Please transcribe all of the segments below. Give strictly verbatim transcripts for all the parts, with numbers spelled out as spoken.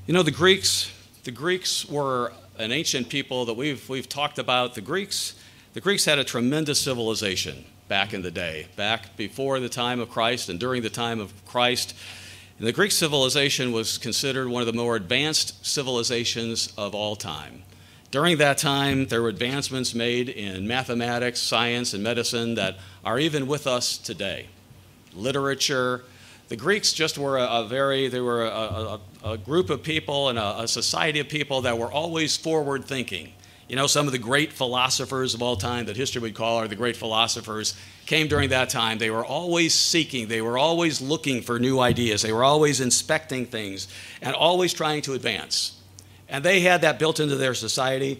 You know, the Greeks, the Greeks were an ancient people that we've we've talked about. The Greeks, the Greeks had a tremendous civilization back in the day, back before the time of Christ and during the time of Christ. And the Greek civilization was considered one of the more advanced civilizations of all time. During that time, there were advancements made in mathematics, science, and medicine that are even with us today. Literature. The Greeks just were a, a very, they were a, a, a group of people and a, a society of people that were always forward thinking. You know, some of the great philosophers of all time that history would call are the great philosophers came during that time. They were always seeking. They were always looking for new ideas. They were always inspecting things and always trying to advance. And they had that built into their society,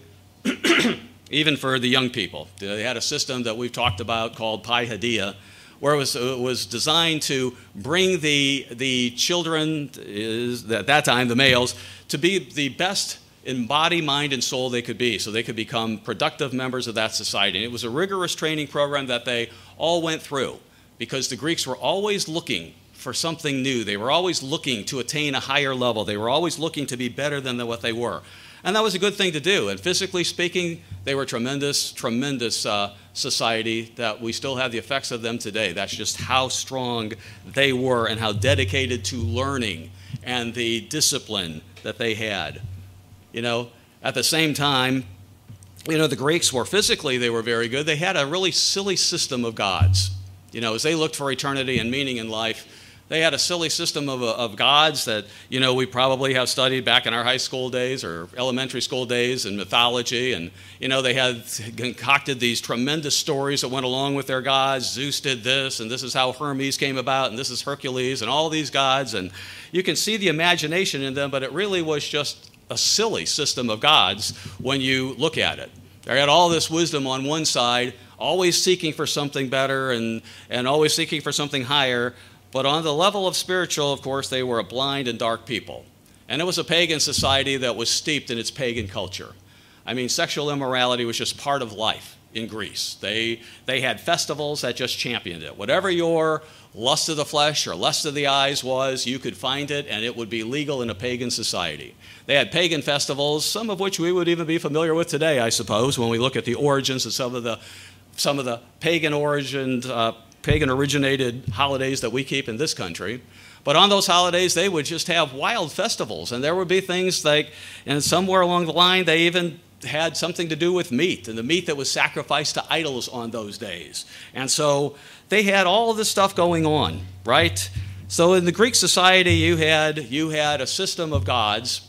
even for the young people. They had a system that we've talked about called Pi Hadia, where it was, it was designed to bring the, the children, is, at that time, the males, to be the best in body, mind, and soul they could be, so they could become productive members of that society. And it was a rigorous training program that they all went through, because the Greeks were always looking for something new. They were always looking to attain a higher level. They were always looking to be better than what they were. And that was a good thing to do. And physically speaking, they were tremendous, tremendous uh, society that we still have the effects of them today. That's just how strong they were and how dedicated to learning and the discipline that they had. You know, at the same time, you know, the Greeks were physically, they were very good. They had a really silly system of gods. You know, as they looked for eternity and meaning in life, they had a silly system of, of gods that, you know, we probably have studied back in our high school days or elementary school days in mythology. And, you know, they had concocted these tremendous stories that went along with their gods. Zeus did this, and this is how Hermes came about, and this is Hercules, and all these gods. And you can see the imagination in them, but it really was just a silly system of gods when you look at it. They had all this wisdom on one side, always seeking for something better and, and always seeking for something higher. But on the level of spiritual, of course, they were a blind and dark people. And it was a pagan society that was steeped in its pagan culture. I mean, sexual immorality was just part of life in Greece. They, they had festivals that just championed it. Whatever your lust of the flesh or lust of the eyes was, you could find it, and it would be legal in a pagan society. They had pagan festivals, some of which we would even be familiar with today, I suppose, when we look at the origins of some of the some of the pagan origin, uh, pagan originated holidays that we keep in this country. But on those holidays, they would just have wild festivals, and there would be things like, and somewhere along the line, they even had something to do with meat, and the meat that was sacrificed to idols on those days. And so they had all of this stuff going on, right? So in the Greek society, you had you had a system of gods,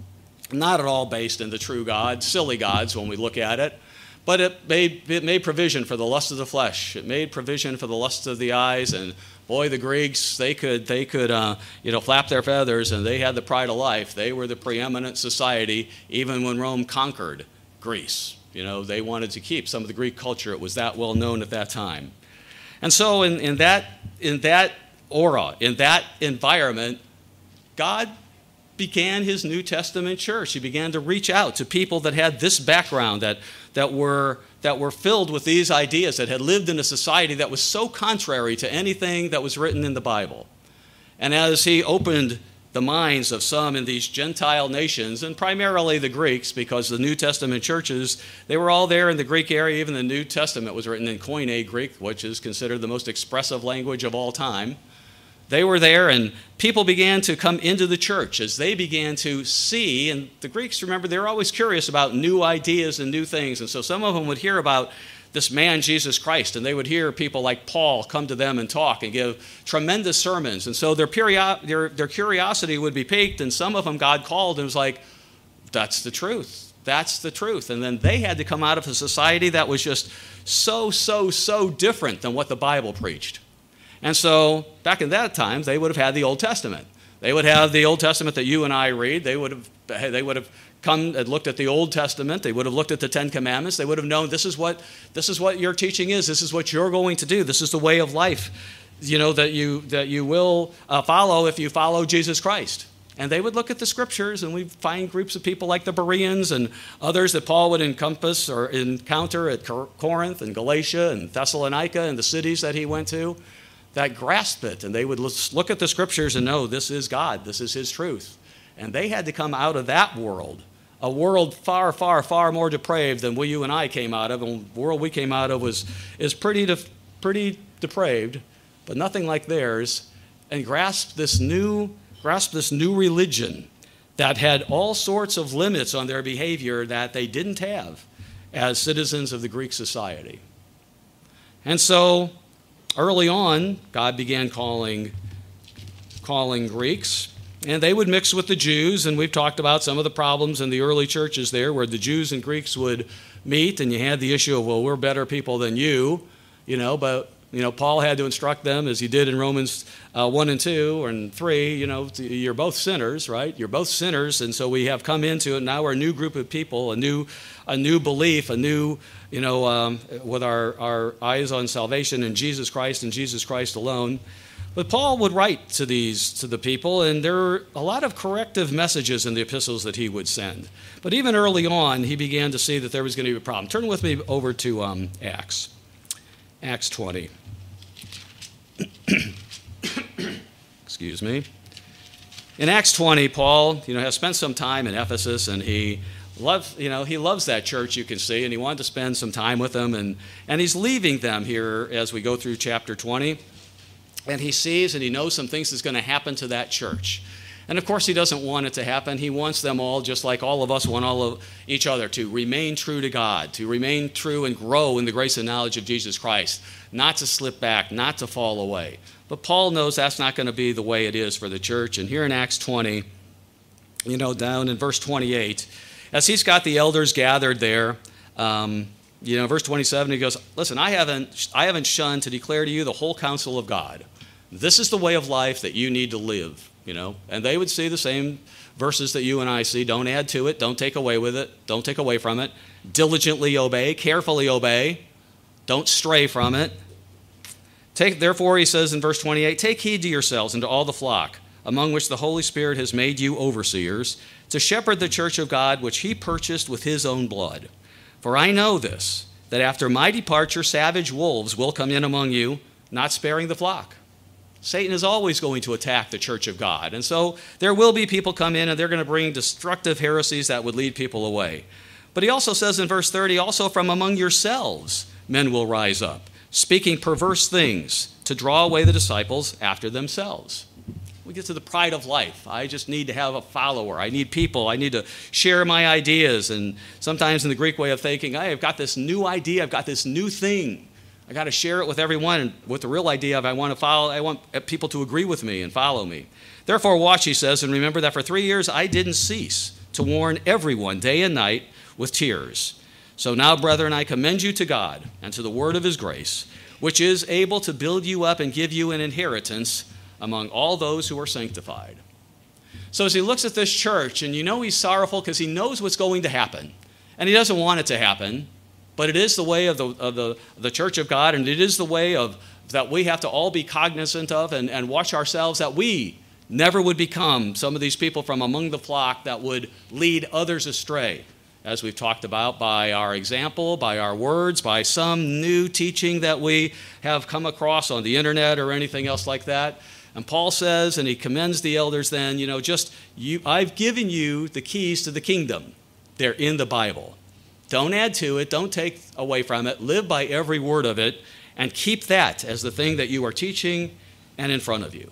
not at all based in the true God, silly gods when we look at it, but it made, it made provision for the lust of the flesh. It made provision for the lust of the eyes, and boy, the Greeks, they could, they could uh, you know, flap their feathers, and they had the pride of life. They were the preeminent society, even when Rome conquered Greece. You know, they wanted to keep some of the Greek culture. It was that well known at that time. And so in, in, that, in that aura, in that environment, God began his New Testament church. He began to reach out to people that had this background, that, that, were, that were filled with these ideas, that had lived in a society that was so contrary to anything that was written in the Bible. And as he opened the minds of some in these Gentile nations, and primarily the Greeks, because the New Testament churches, they were all there in the Greek area. Even the New Testament was written in Koine Greek, which is considered the most expressive language of all time. They were there, and people began to come into the church as they began to see, and the Greeks, remember, they were always curious about new ideas and new things, and so some of them would hear about this man, Jesus Christ, and they would hear people like Paul come to them and talk and give tremendous sermons, and so their, perio- their, their curiosity would be piqued, and some of them God called and was like, that's the truth. That's the truth. And then they had to come out of a society that was just so, so, so different than what the Bible preached. And so back in that time, they would have had the Old Testament. They would have the Old Testament that you and I read. They would have, they would have come and looked at the Old Testament. They would have looked at the Ten Commandments. They would have known this is what, this is what your teaching is. This is what you're going to do. This is the way of life, you know, that you, that you will uh, follow if you follow Jesus Christ. And they would look at the scriptures, and we find groups of people like the Bereans and others that Paul would encompass or encounter at Corinth and Galatia and Thessalonica and the cities that he went to, that grasped it, and they would look at the scriptures and know this is God, this is his truth. And they had to come out of that world, a world far, far, far more depraved than we, you and I came out of. And the world we came out of was is pretty, de- pretty depraved, but nothing like theirs. And grasp this new, grasp this new religion that had all sorts of limits on their behavior that they didn't have as citizens of the Greek society. And so, early on, God began calling, calling Greeks, and they would mix with the Jews, and we've talked about some of the problems in the early churches there where the Jews and Greeks would meet, and you had the issue of, well, we're better people than you, you know, but, you know, Paul had to instruct them, as he did in Romans uh, one and two and three, you know, you're both sinners, right? You're both sinners, and so we have come into it. Now we're a new group of people, a new a new belief, a new, you know, um, with our, our eyes on salvation in Jesus Christ and Jesus Christ alone. But Paul would write to these, to the people, and there are a lot of corrective messages in the epistles that he would send. But even early on, he began to see that there was going to be a problem. Turn with me over to um, Acts, Acts twenty. Excuse me. In Acts twenty, Paul, you know, has spent some time in Ephesus, and he loves, you know, he loves that church, you can see, and he wanted to spend some time with them, and, and he's leaving them here as we go through chapter twenty, and he sees and he knows some things that's going to happen to that church. And of course, he doesn't want it to happen. He wants them all, just like all of us want all of each other, to remain true to God, to remain true and grow in the grace and knowledge of Jesus Christ, not to slip back, not to fall away. But Paul knows that's not going to be the way it is for the church. And here in Acts twenty, you know, down in verse twenty-eight, as he's got the elders gathered there, um, you know, verse twenty-seven, he goes, listen, I haven't, I haven't shunned to declare to you the whole counsel of God. This is the way of life that you need to live, you know. And they would see the same verses that you and I see. Don't add to it. Don't take away with it. Don't take away from it. Diligently obey. Carefully obey. Don't stray from it. Take, therefore, he says in verse twenty-eight, take heed to yourselves and to all the flock, among which the Holy Spirit has made you overseers, to shepherd the church of God, which he purchased with his own blood. For I know this, that after my departure, savage wolves will come in among you, not sparing the flock. Satan is always going to attack the church of God. And so there will be people come in, and they're going to bring destructive heresies that would lead people away. But he also says in verse thirty, also from among yourselves men will rise up, speaking perverse things to draw away the disciples after themselves. We get to the pride of life. I just need to have a follower. I need people. I need to share my ideas. And sometimes in the Greek way of thinking, I've got this new idea. I've got this new thing. I got to share it with everyone. And with the real idea of I want to follow, I want people to agree with me and follow me. Therefore, watch, he says, and remember that for three years I didn't cease to warn everyone day and night with tears. So now, brethren, I commend you to God and to the word of his grace, which is able to build you up and give you an inheritance among all those who are sanctified. So as he looks at this church, and you know he's sorrowful because he knows what's going to happen, and he doesn't want it to happen, but it is the way of the of the, the church of God, and it is the way of that we have to all be cognizant of and, and watch ourselves, that we never would become some of these people from among the flock that would lead others astray, as we've talked about, by our example, by our words, by some new teaching that we have come across on the internet or anything else like that. And Paul says, and he commends the elders then, you know, just, you, I've given you the keys to the kingdom. They're in the Bible. Don't add to it. Don't take away from it. Live by every word of it, and keep that as the thing that you are teaching and in front of you.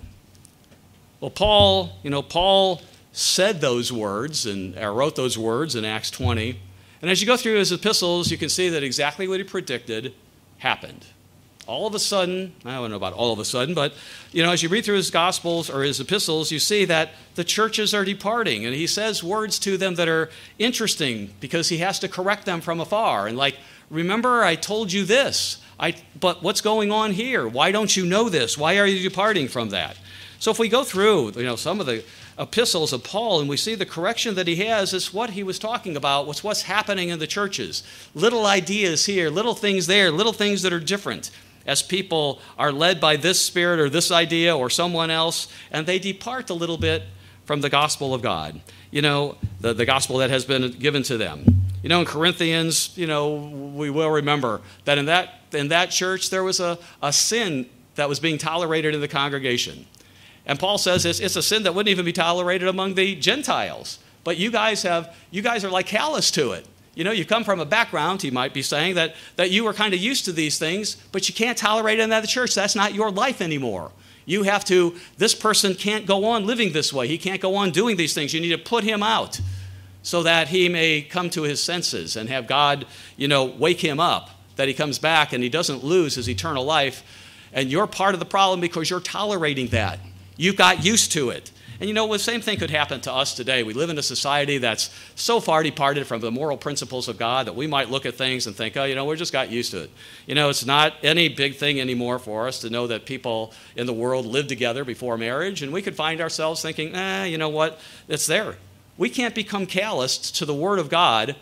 Well, Paul, you know, Paul said those words and or wrote those words in Acts twenty. And as you go through his epistles, you can see that exactly what he predicted happened. All of a sudden, I don't know about all of a sudden, but, you know, as you read through his Gospels or his epistles, you see that the churches are departing. And he says words to them that are interesting because he has to correct them from afar. And like, remember, I told you this, I, but what's going on here? Why don't you know this? Why are you departing from that? So if we go through, you know, some of the epistles of Paul and we see the correction that he has, is what he was talking about, what's what's happening in the churches. Little ideas here, little things there, little things that are different as people are led by this spirit or this idea or someone else, and they depart a little bit from the gospel of God, you know, the, the gospel that has been given to them. You know, in Corinthians, you know, we will remember that in that in that church there was a, a sin that was being tolerated in the congregation. And Paul says it's, it's a sin that wouldn't even be tolerated among the Gentiles. But you guys have, you guys are like callous to it. You know, you come from a background, he might be saying, that, that you were kind of used to these things, but you can't tolerate it in the church. That's not your life anymore. You have to, this person can't go on living this way. He can't go on doing these things. You need to put him out so that he may come to his senses and have God, you know, wake him up, that he comes back and he doesn't lose his eternal life. And you're part of the problem because you're tolerating that. You got used to it. And you know, the same thing could happen to us today. We live in a society that's so far departed from the moral principles of God that we might look at things and think, oh, you know, we just got used to it. You know, it's not any big thing anymore for us to know that people in the world live together before marriage. And we could find ourselves thinking, eh, you know what, it's there. We can't become calloused to the Word of God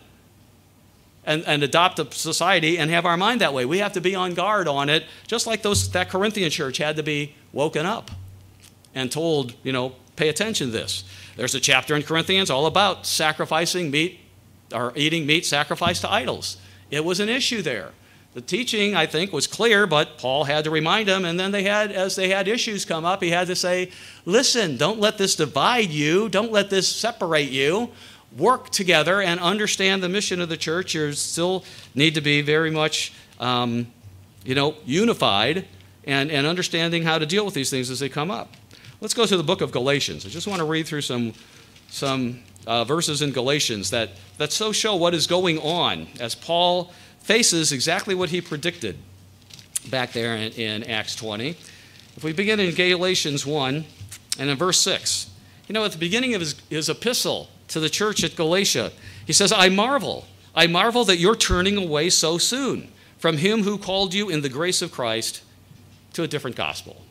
and, and adopt a society and have our mind that way. We have to be on guard on it, just like those that Corinthian church had to be woken up and told, you know, pay attention to this. There's a chapter in Corinthians all about sacrificing meat or eating meat sacrificed to idols. It was an issue there. The teaching, I think, was clear, but Paul had to remind them, and then they had, as they had issues come up, he had to say, listen, don't let this divide you. Don't let this separate you. Work together and understand the mission of the church. You still need to be very much, um, you know, unified and, and understanding how to deal with these things as they come up. Let's go to the book of Galatians. I just want to read through some, some uh, verses in Galatians that, that so show what is going on as Paul faces exactly what he predicted back there in, in Acts twenty. If we begin in Galatians one and in verse six, you know, at the beginning of his, his epistle to the church at Galatia, he says, I marvel, I marvel that you're turning away so soon from him who called you in the grace of Christ to a different gospel.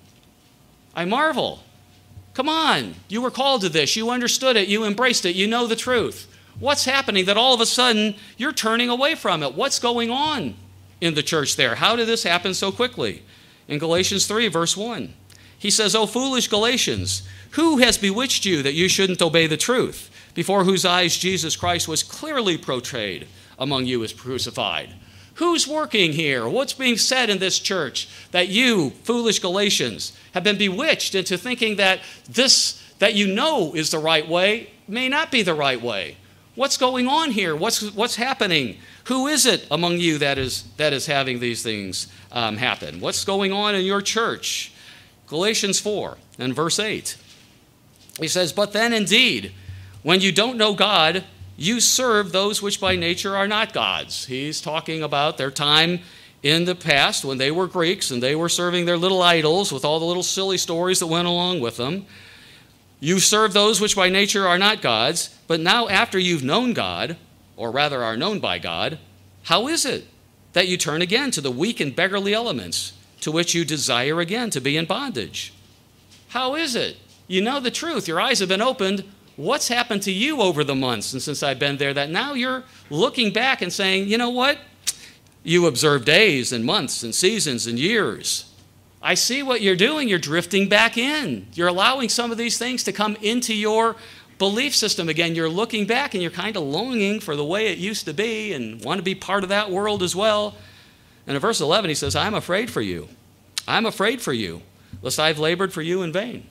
I marvel. Come on, you were called to this. You understood it. You embraced it. You know the truth. What's happening that all of a sudden you're turning away from it? What's going on in the church there? How did this happen so quickly? In Galatians three, verse one, he says, O foolish Galatians, who has bewitched you that you shouldn't obey the truth, before whose eyes Jesus Christ was clearly portrayed among you as crucified? Who's working here? What's being said in this church that you, foolish Galatians, have been bewitched into thinking that this that you know is the right way may not be the right way? What's going on here? What's what's happening? Who is it among you that is that is having these things um, happen? What's going on in your church? Galatians four and verse eight. He says, but then indeed, when you don't know God, you serve those which by nature are not gods. He's talking about their time in the past when they were Greeks and they were serving their little idols with all the little silly stories that went along with them. You serve those which by nature are not gods, but now after you've known God, or rather are known by God, how is it that you turn again to the weak and beggarly elements to which you desire again to be in bondage? How is it? You know the truth. Your eyes have been opened. What's happened to you over the months and since I've been there that now you're looking back and saying, you know what? You observe days and months and seasons and years. I see what you're doing. You're drifting back in. You're allowing some of these things to come into your belief system again. You're looking back and you're kind of longing for the way it used to be and want to be part of that world as well. And in verse eleven, he says, I'm afraid for you. I'm afraid for you, lest I've labored for you in vain.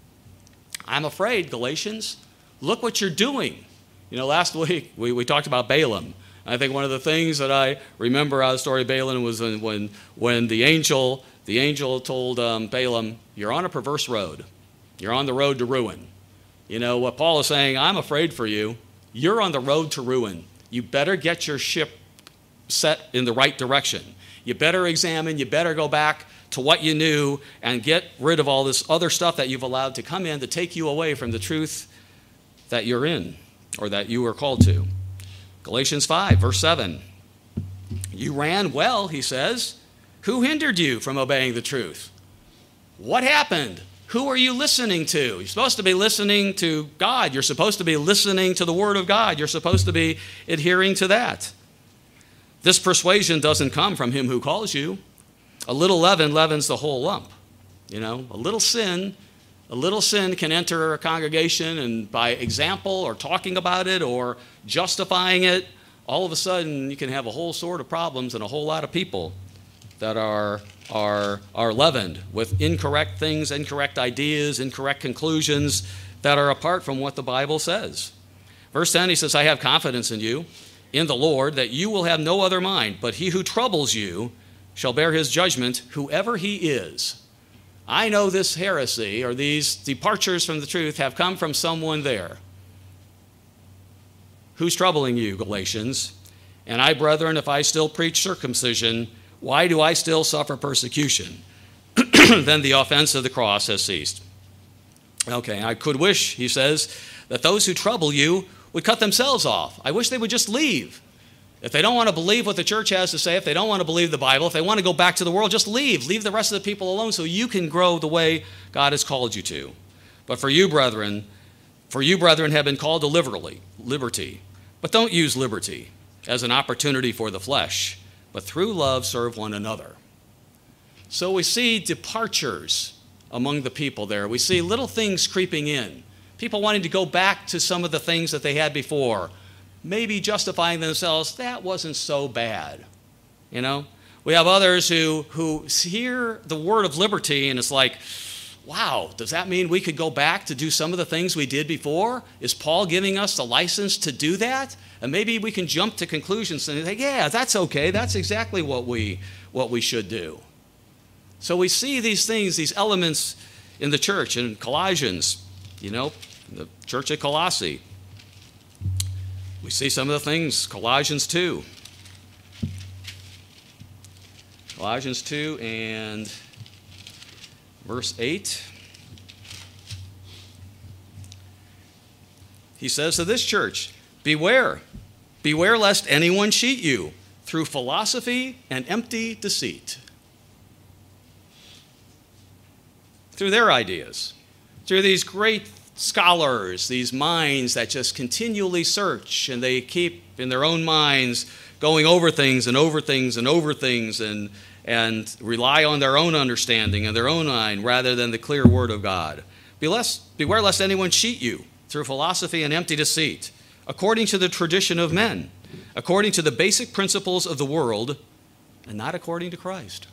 I'm afraid, Galatians. Look what you're doing. You know, last week we, we talked about Balaam. I think one of the things that I remember out of the story of Balaam was when when, when the angel the angel told um, Balaam, you're on a perverse road. You're on the road to ruin. You know, what Paul is saying, I'm afraid for you. You're on the road to ruin. You better get your ship set in the right direction. You better examine. You better go back to what you knew and get rid of all this other stuff that you've allowed to come in to take you away from the truth that you're in or that you were called to. Galatians five, verse seven. You ran well, he says. Who hindered you from obeying the truth? What happened? Who are you listening to? You're supposed to be listening to God. You're supposed to be listening to the Word of God. You're supposed to be adhering to that. This persuasion doesn't come from him who calls you. A little leaven leavens the whole lump. You know, a little sin, a little sin can enter a congregation, and by example or talking about it or justifying it, all of a sudden you can have a whole sort of problems and a whole lot of people that are, are, are leavened with incorrect things, incorrect ideas, incorrect conclusions that are apart from what the Bible says. Verse ten, he says, I have confidence in you, in the Lord, that you will have no other mind, but he who troubles you shall bear his judgment, whoever he is. I know this heresy or these departures from the truth have come from someone there. Who's troubling you, Galatians? And I, brethren, if I still preach circumcision, why do I still suffer persecution? Then the offense of the cross has ceased. Okay, I could wish, he says, that those who trouble you would cut themselves off. I wish they would just leave. If they don't want to believe what the church has to say, if they don't want to believe the Bible, if they want to go back to the world, just leave. Leave the rest of the people alone so you can grow the way God has called you to. But for you, brethren, for you, brethren, have been called to liberally, liberty. But don't use liberty as an opportunity for the flesh, but through love serve one another. So we see departures among the people there. We see little things creeping in. People wanting to go back to some of the things that they had before, maybe justifying themselves, that wasn't so bad. You know? We have others who, who hear the word of liberty and it's like, wow, does that mean we could go back to do some of the things we did before? Is Paul giving us the license to do that? And maybe we can jump to conclusions and think, yeah, that's okay. That's exactly what we, what we should do. So we see these things, these elements in the church, in Colossians, you know, the church at Colossae. We see some of the things, Colossians two. Colossians two and verse eight. He says to this church, beware, beware lest anyone cheat you through philosophy and empty deceit. Through their ideas, through these great scholars, these minds that just continually search and they keep in their own minds going over things and over things and over things and, and rely on their own understanding and their own mind rather than the clear word of God. Be less, beware lest anyone cheat you through philosophy and empty deceit, according to the tradition of men, according to the basic principles of the world, and not according to Christ.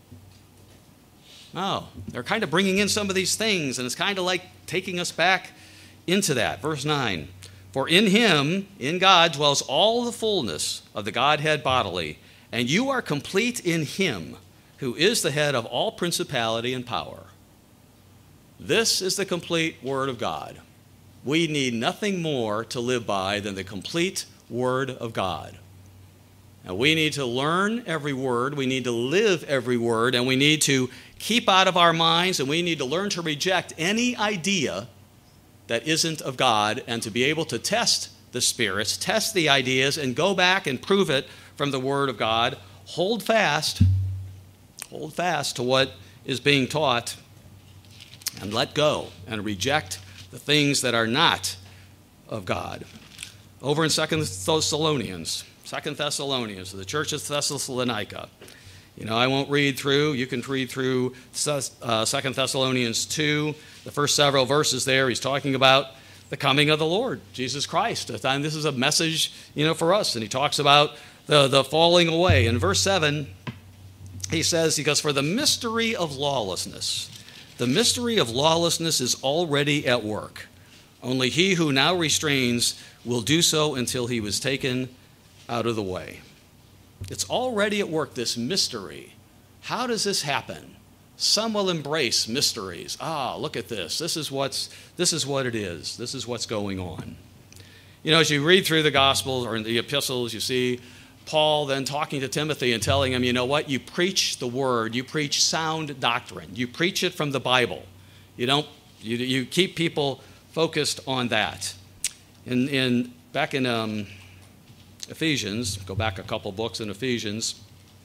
No, they're kind of bringing in some of these things, and it's kind of like taking us back into that. Verse nine, for in him, in God, dwells all the fullness of the Godhead bodily, and you are complete in him, who is the head of all principality and power. This is the complete Word of God. We need nothing more to live by than the complete Word of God. And we need to learn every word, we need to live every word, and we need to keep out of our minds, and we need to learn to reject any idea that isn't of God and to be able to test the spirits, test the ideas, and go back and prove it from the Word of God. Hold fast, hold fast to what is being taught, and let go and reject the things that are not of God. Over in Second Thessalonians, Second Thessalonians, the church of Thessalonica. You know, I won't read through. You can read through uh, Second Thessalonians two, the first several verses there. He's talking about the coming of the Lord, Jesus Christ. And this is a message, you know, for us. And he talks about the, the falling away. In verse seven, he says, because for the mystery of lawlessness, the mystery of lawlessness is already at work. Only he who now restrains will do so until he was taken out of the way. It's already at work, this mystery. How does this happen? Some will embrace mysteries. Ah, look at this. This is what's this is what it is. This is what's going on. You know, as you read through the Gospels or in the epistles, you see Paul then talking to Timothy and telling him, you know what? You preach the word. You preach sound doctrine. You preach it from the Bible. You don't. You, you keep people focused on that. In in back in um, Ephesians, go back a couple books in Ephesians.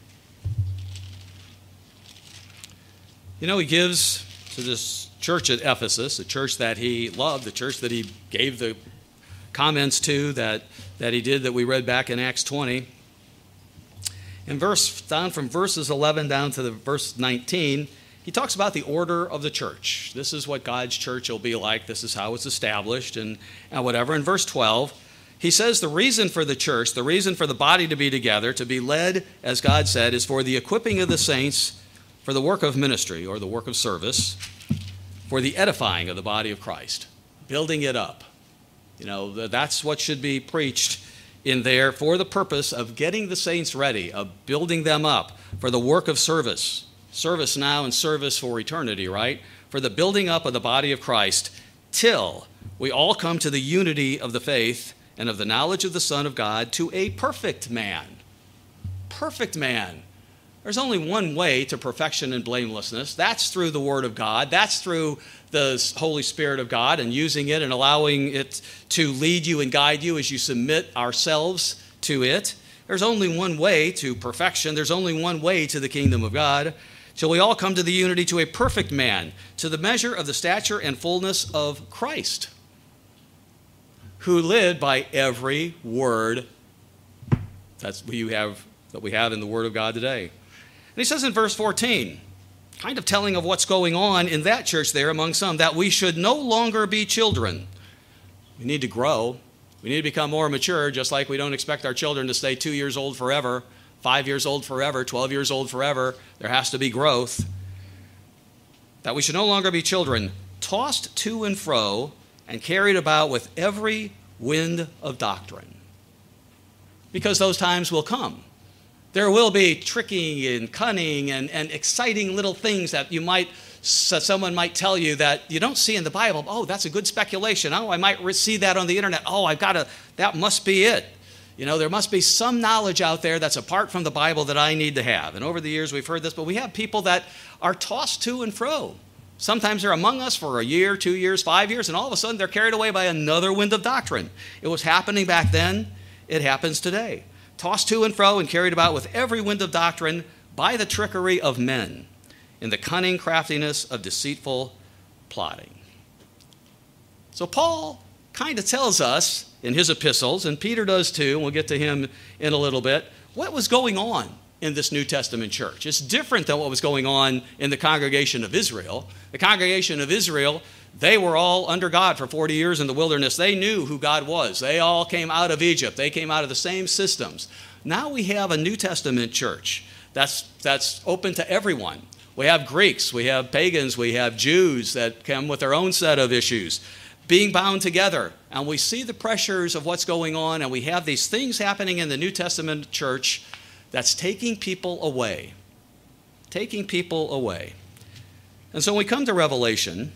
You know, he gives to this church at Ephesus, a church that he loved, the church that he gave the comments to that, that he did that we read back in Acts twenty. In verse, down from verses eleven down to the verse nineteen, he talks about the order of the church. This is what God's church will be like. This is how it's established and, and whatever. In verse twelve, He says the reason for the church, the reason for the body to be together, to be led, as God said, is for the equipping of the saints for the work of ministry or the work of service, for the edifying of the body of Christ, building it up. You know, that's what should be preached in there for the purpose of getting the saints ready, of building them up for the work of service. Service now and service for eternity, right? For the building up of the body of Christ till we all come to the unity of the faith and of the knowledge of the Son of God, to a perfect man. Perfect man. There's only one way to perfection and blamelessness. That's through the Word of God. That's through the Holy Spirit of God and using it and allowing it to lead you and guide you as you submit ourselves to it. There's only one way to perfection. There's only one way to the kingdom of God. Till we all come to the unity, to a perfect man, to the measure of the stature and fullness of Christ, who lived by every word that's what you have, that we have in the Word of God today. And he says in verse fourteen, kind of telling of what's going on in that church there among some, that we should no longer be children. We need to grow. We need to become more mature, just like we don't expect our children to stay two years old forever, five years old forever, twelve years old forever. There has to be growth. That we should no longer be children, tossed to and fro and carried about with every wind of doctrine. Because those times will come. There will be tricking and cunning and, and exciting little things that you might, someone might tell you that you don't see in the Bible. Oh, that's a good speculation. Oh, I might see that on the internet. Oh, I've got to, that must be it. You know, there must be some knowledge out there that's apart from the Bible that I need to have. And over the years we've heard this, but we have people that are tossed to and fro. Sometimes they're among us for a year, two years, five years, and all of a sudden they're carried away by another wind of doctrine. It was happening back then. It happens today. Tossed to and fro and carried about with every wind of doctrine by the trickery of men, in the cunning craftiness of deceitful plotting. So Paul kind of tells us in his epistles, and Peter does too, and we'll get to him in a little bit, what was going on in this New Testament church. It's different than what was going on in the congregation of Israel. The congregation of Israel, they were all under God for forty years in the wilderness. They knew who God was. They all came out of Egypt. They came out of the same systems. Now we have a New Testament church that's, that's open to everyone. We have Greeks, we have pagans, we have Jews that come with their own set of issues, being bound together. And we see the pressures of what's going on, and we have these things happening in the New Testament church that's taking people away. Taking people away. And so we come to Revelation,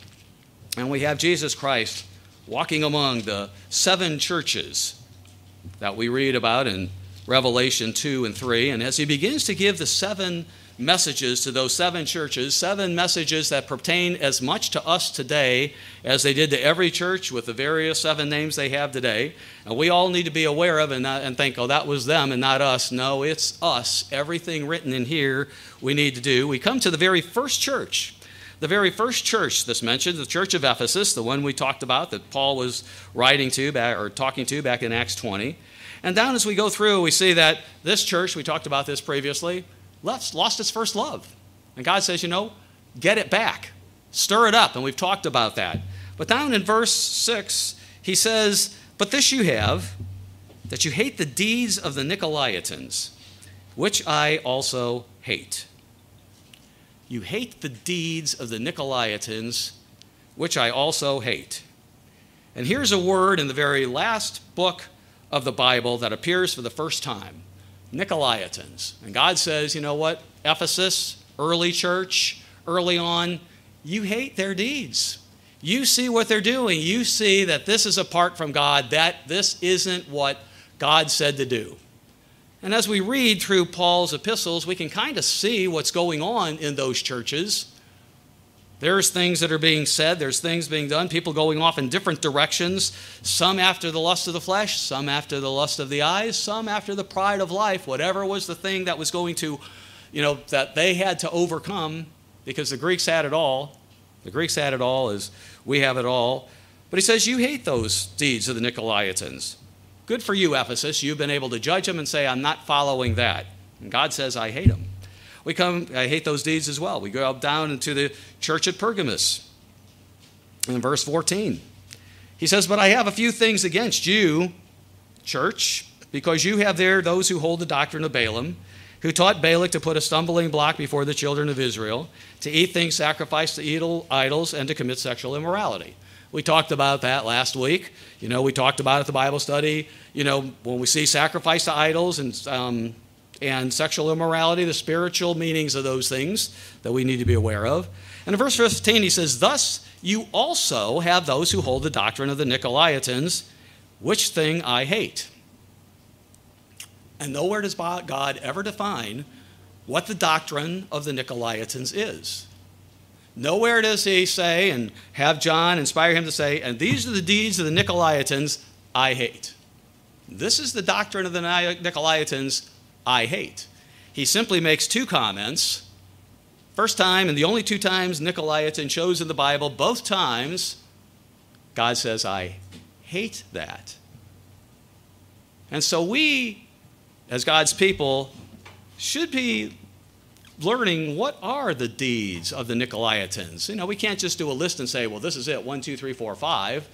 and we have Jesus Christ walking among the seven churches that we read about in Revelation two and three. And as he begins to give the seven messages to those seven churches, seven messages that pertain as much to us today as they did to every church with the various seven names they have today. And we all need to be aware of and, not, and think, oh, that was them and not us. No, it's us. Everything written in here we need to do. We come to the very first church. The very first church that's mentioned, the church of Ephesus, the one we talked about that Paul was writing to back, or talking to back in Acts twenty. And down as we go through, we see that this church, we talked about this previously, Lost, lost its first love. And God says, you know, get it back. Stir it up. And we've talked about that. But down in verse six, he says, but this you have, that you hate the deeds of the Nicolaitans, which I also hate. You hate the deeds of the Nicolaitans, which I also hate. And here's a word in the very last book of the Bible that appears for the first time. Nicolaitans. And God says, you know what, Ephesus, early church, early on, you hate their deeds. You see what they're doing. You see that this is apart from God, that this isn't what God said to do. And as we read through Paul's epistles, we can kind of see what's going on in those churches. There's things that are being said. There's things being done. People going off in different directions. Some after the lust of the flesh. Some after the lust of the eyes. Some after the pride of life. Whatever was the thing that was going to, you know, that they had to overcome, because the Greeks had it all. The Greeks had it all as we have it all. But he says, you hate those deeds of the Nicolaitans. Good for you, Ephesus. You've been able to judge them and say, I'm not following that. And God says, I hate them. We come, I hate those deeds as well. We go down into the church at Pergamos in verse fourteen. He says, but I have a few things against you, church, because you have there those who hold the doctrine of Balaam, who taught Balak to put a stumbling block before the children of Israel, to eat things sacrificed to idols, and to commit sexual immorality. We talked about that last week. You know, we talked about it at the Bible study. You know, when we see sacrifice to idols and um, and sexual immorality, the spiritual meanings of those things that we need to be aware of. And in verse fifteen, he says, "Thus you also have those who hold the doctrine of the Nicolaitans, which thing I hate." And nowhere does God ever define what the doctrine of the Nicolaitans is. Nowhere does he say, and have John inspire him to say, "And these are the deeds of the Nicolaitans I hate." This is the doctrine of the Nicolaitans I hate. He simply makes two comments. First time, and the only two times Nicolaitan shows in the Bible, both times, God says, "I hate that." And so we, as God's people, should be learning what are the deeds of the Nicolaitans. You know, we can't just do a list and say, well, this is it, one, two, three, four, five.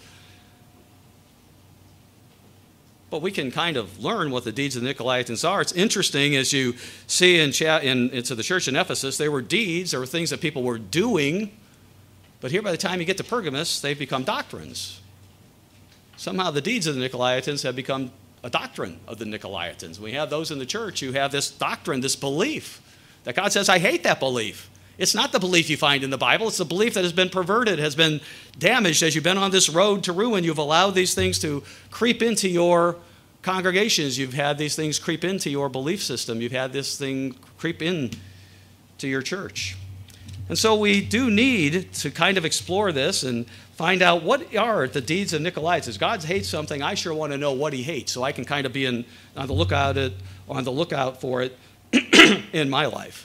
But we can kind of learn what the deeds of the Nicolaitans are. It's interesting, as you see in, in into the church in Ephesus, they were deeds, there were things that people were doing, but here by the time you get to Pergamos, they've become doctrines. Somehow the deeds of the Nicolaitans have become a doctrine of the Nicolaitans. We have those in the church who have this doctrine, this belief, that God says, I hate that belief. It's not the belief you find in the Bible. It's the belief that has been perverted, has been damaged as you've been on this road to ruin. You've allowed these things to creep into your congregations. You've had these things creep into your belief system. You've had this thing creep in to your church. And so we do need to kind of explore this and find out what are the deeds of Nicolaitans. If God hates something, I sure want to know what he hates so I can kind of be in, on the lookout at, on the lookout for it in my life.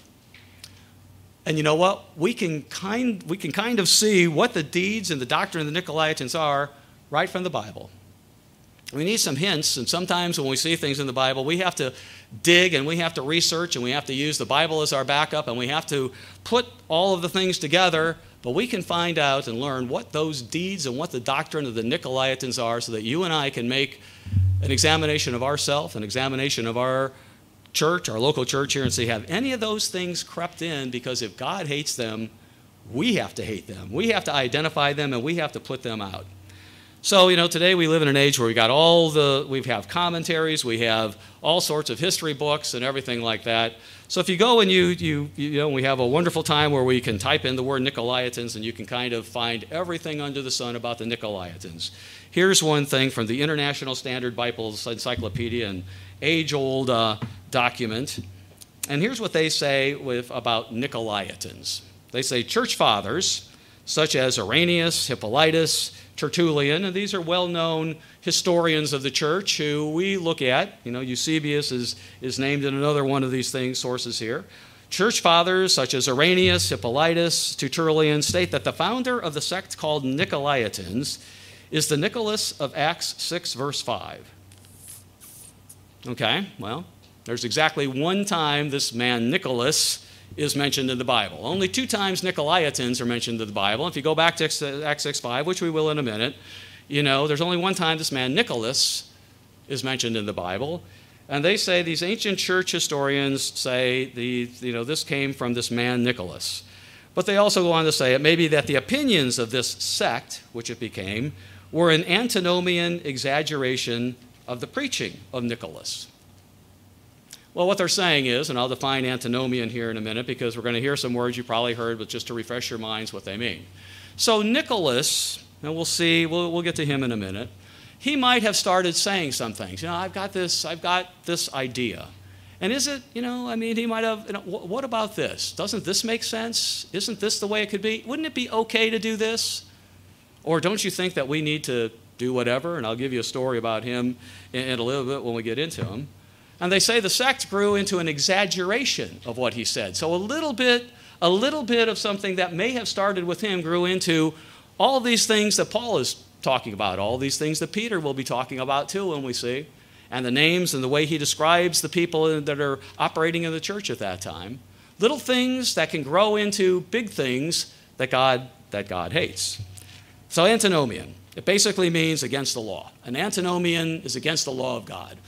And you know what? We can kind we can kind of see what the deeds and the doctrine of the Nicolaitans are right from the Bible. We need some hints, and sometimes when we see things in the Bible, we have to dig and we have to research and we have to use the Bible as our backup and we have to put all of the things together, but we can find out and learn what those deeds and what the doctrine of the Nicolaitans are so that you and I can make an examination of ourselves, an examination of our church, our local church here, and see, have any of those things crept in? Because if God hates them, we have to hate them. We have to identify them and we have to put them out. So, you know, today we live in an age where we got all the, we have commentaries, we have all sorts of history books and everything like that. So if you go and you, you, you know, we have a wonderful time where we can type in the word Nicolaitans and you can kind of find everything under the sun about the Nicolaitans. Here's one thing from the International Standard Bible's Encyclopedia, an age-old uh, document. And here's what they say with, about Nicolaitans. They say church fathers, such as Irenaeus, Hippolytus, Tertullian, and these are well-known historians of the church who we look at. You know, Eusebius is, is named in another one of these things, sources here. Church fathers such as Irenaeus, Hippolytus, Tertullian state that the founder of the sect called Nicolaitans is the Nicholas of Acts six, verse five. Okay, well, there's exactly one time this man Nicholas is mentioned in the Bible. Only two times Nicolaitans are mentioned in the Bible. If you go back to Acts six five, which we will in a minute, you know, there's only one time this man Nicholas is mentioned in the Bible. And they say, these ancient church historians say, the, you know, this came from this man Nicholas. But they also go on to say it may be that the opinions of this sect, which it became, were an antinomian exaggeration of the preaching of Nicholas. Well, what they're saying is, and I'll define antinomian here in a minute because we're going to hear some words you probably heard, but just to refresh your minds what they mean. So Nicholas, and we'll see, we'll, we'll get to him in a minute, he might have started saying some things. You know, I've got this, I've got this idea. And is it, you know, I mean, he might have, you know, what about this? Doesn't this make sense? Isn't this the way it could be? Wouldn't it be okay to do this? Or don't you think that we need to do whatever? And I'll give you a story about him in, in a little bit when we get into him. And they say the sect grew into an exaggeration of what he said. So a little bit, a little bit of something that may have started with him grew into all these things that Paul is talking about, all these things that Peter will be talking about too when we see, and the names and the way he describes the people that are operating in the church at that time. Little things that can grow into big things that God, that God hates. So antinomian. It basically means against the law. An antinomian is against the law of God.